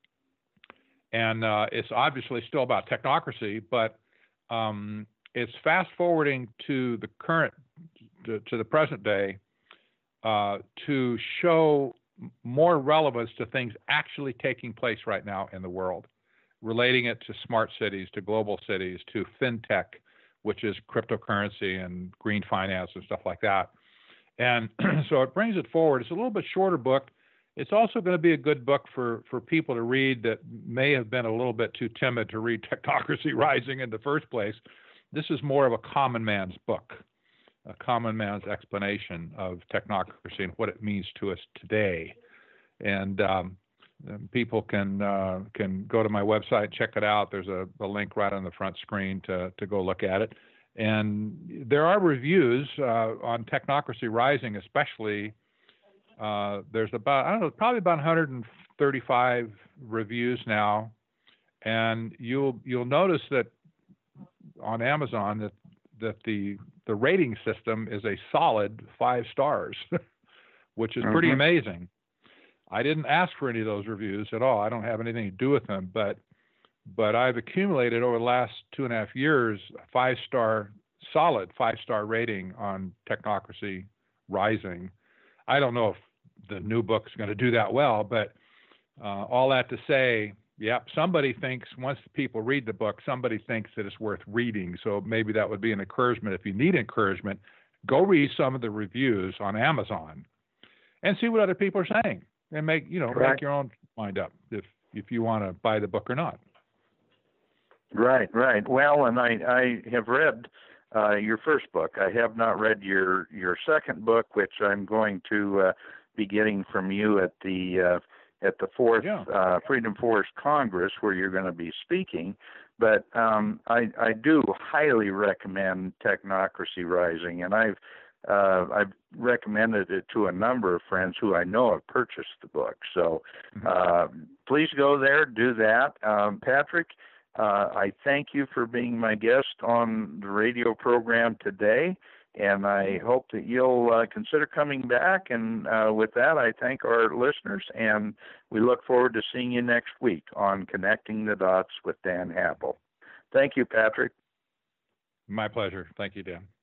and uh, it's obviously still about technocracy, but um, it's fast forwarding to the current, to, to the present day, uh, to show more relevance to things actually taking place right now in the world, relating it to smart cities, to global cities, to fintech, which is cryptocurrency and green finance and stuff like that. And so it brings it forward. It's a little bit shorter book. It's also going to be a good book for, for people to read that may have been a little bit too timid to read Technocracy Rising in the first place. This is more of a common man's book, a common man's explanation of technocracy and what it means to us today. And um, people can uh, can go to my website, check it out. There's a, a link right on the front screen to, to go look at it. And there are reviews uh, on Technocracy Rising, especially. Uh, there's about, I don't know, probably about one hundred thirty-five reviews now. And you'll you'll notice that on Amazon that that the the rating system is a solid five stars, which is pretty mm-hmm. amazing. I didn't ask for any of those reviews at all. I don't have anything to do with them, but but I've accumulated over the last two and a half years a five-star, solid five-star rating on Technocracy Rising. I don't know if the new book's going to do that well, but uh, all that to say, yeah, somebody thinks once the people read the book, somebody thinks that it's worth reading. So maybe that would be an encouragement. If you need encouragement, go read some of the reviews on Amazon and see what other people are saying. And make, you know, right. make your own mind up if if you want to buy the book or not. Right, right. Well, and I, I have read uh, your first book. I have not read your, your second book, which I'm going to uh, be getting from you at the uh, at the fourth yeah. uh, Freedom Force Congress, where you're going to be speaking. But um, I, I do highly recommend Technocracy Rising, and I've Uh, I've recommended it to a number of friends who I know have purchased the book. So uh, please go there, do that. Um, Patrick, uh, I thank you for being my guest on the radio program today, and I hope that you'll uh, consider coming back. And uh, with that, I thank our listeners, and we look forward to seeing you next week on Connecting the Dots with Dan Happel. Thank you, Patrick. My pleasure. Thank you, Dan.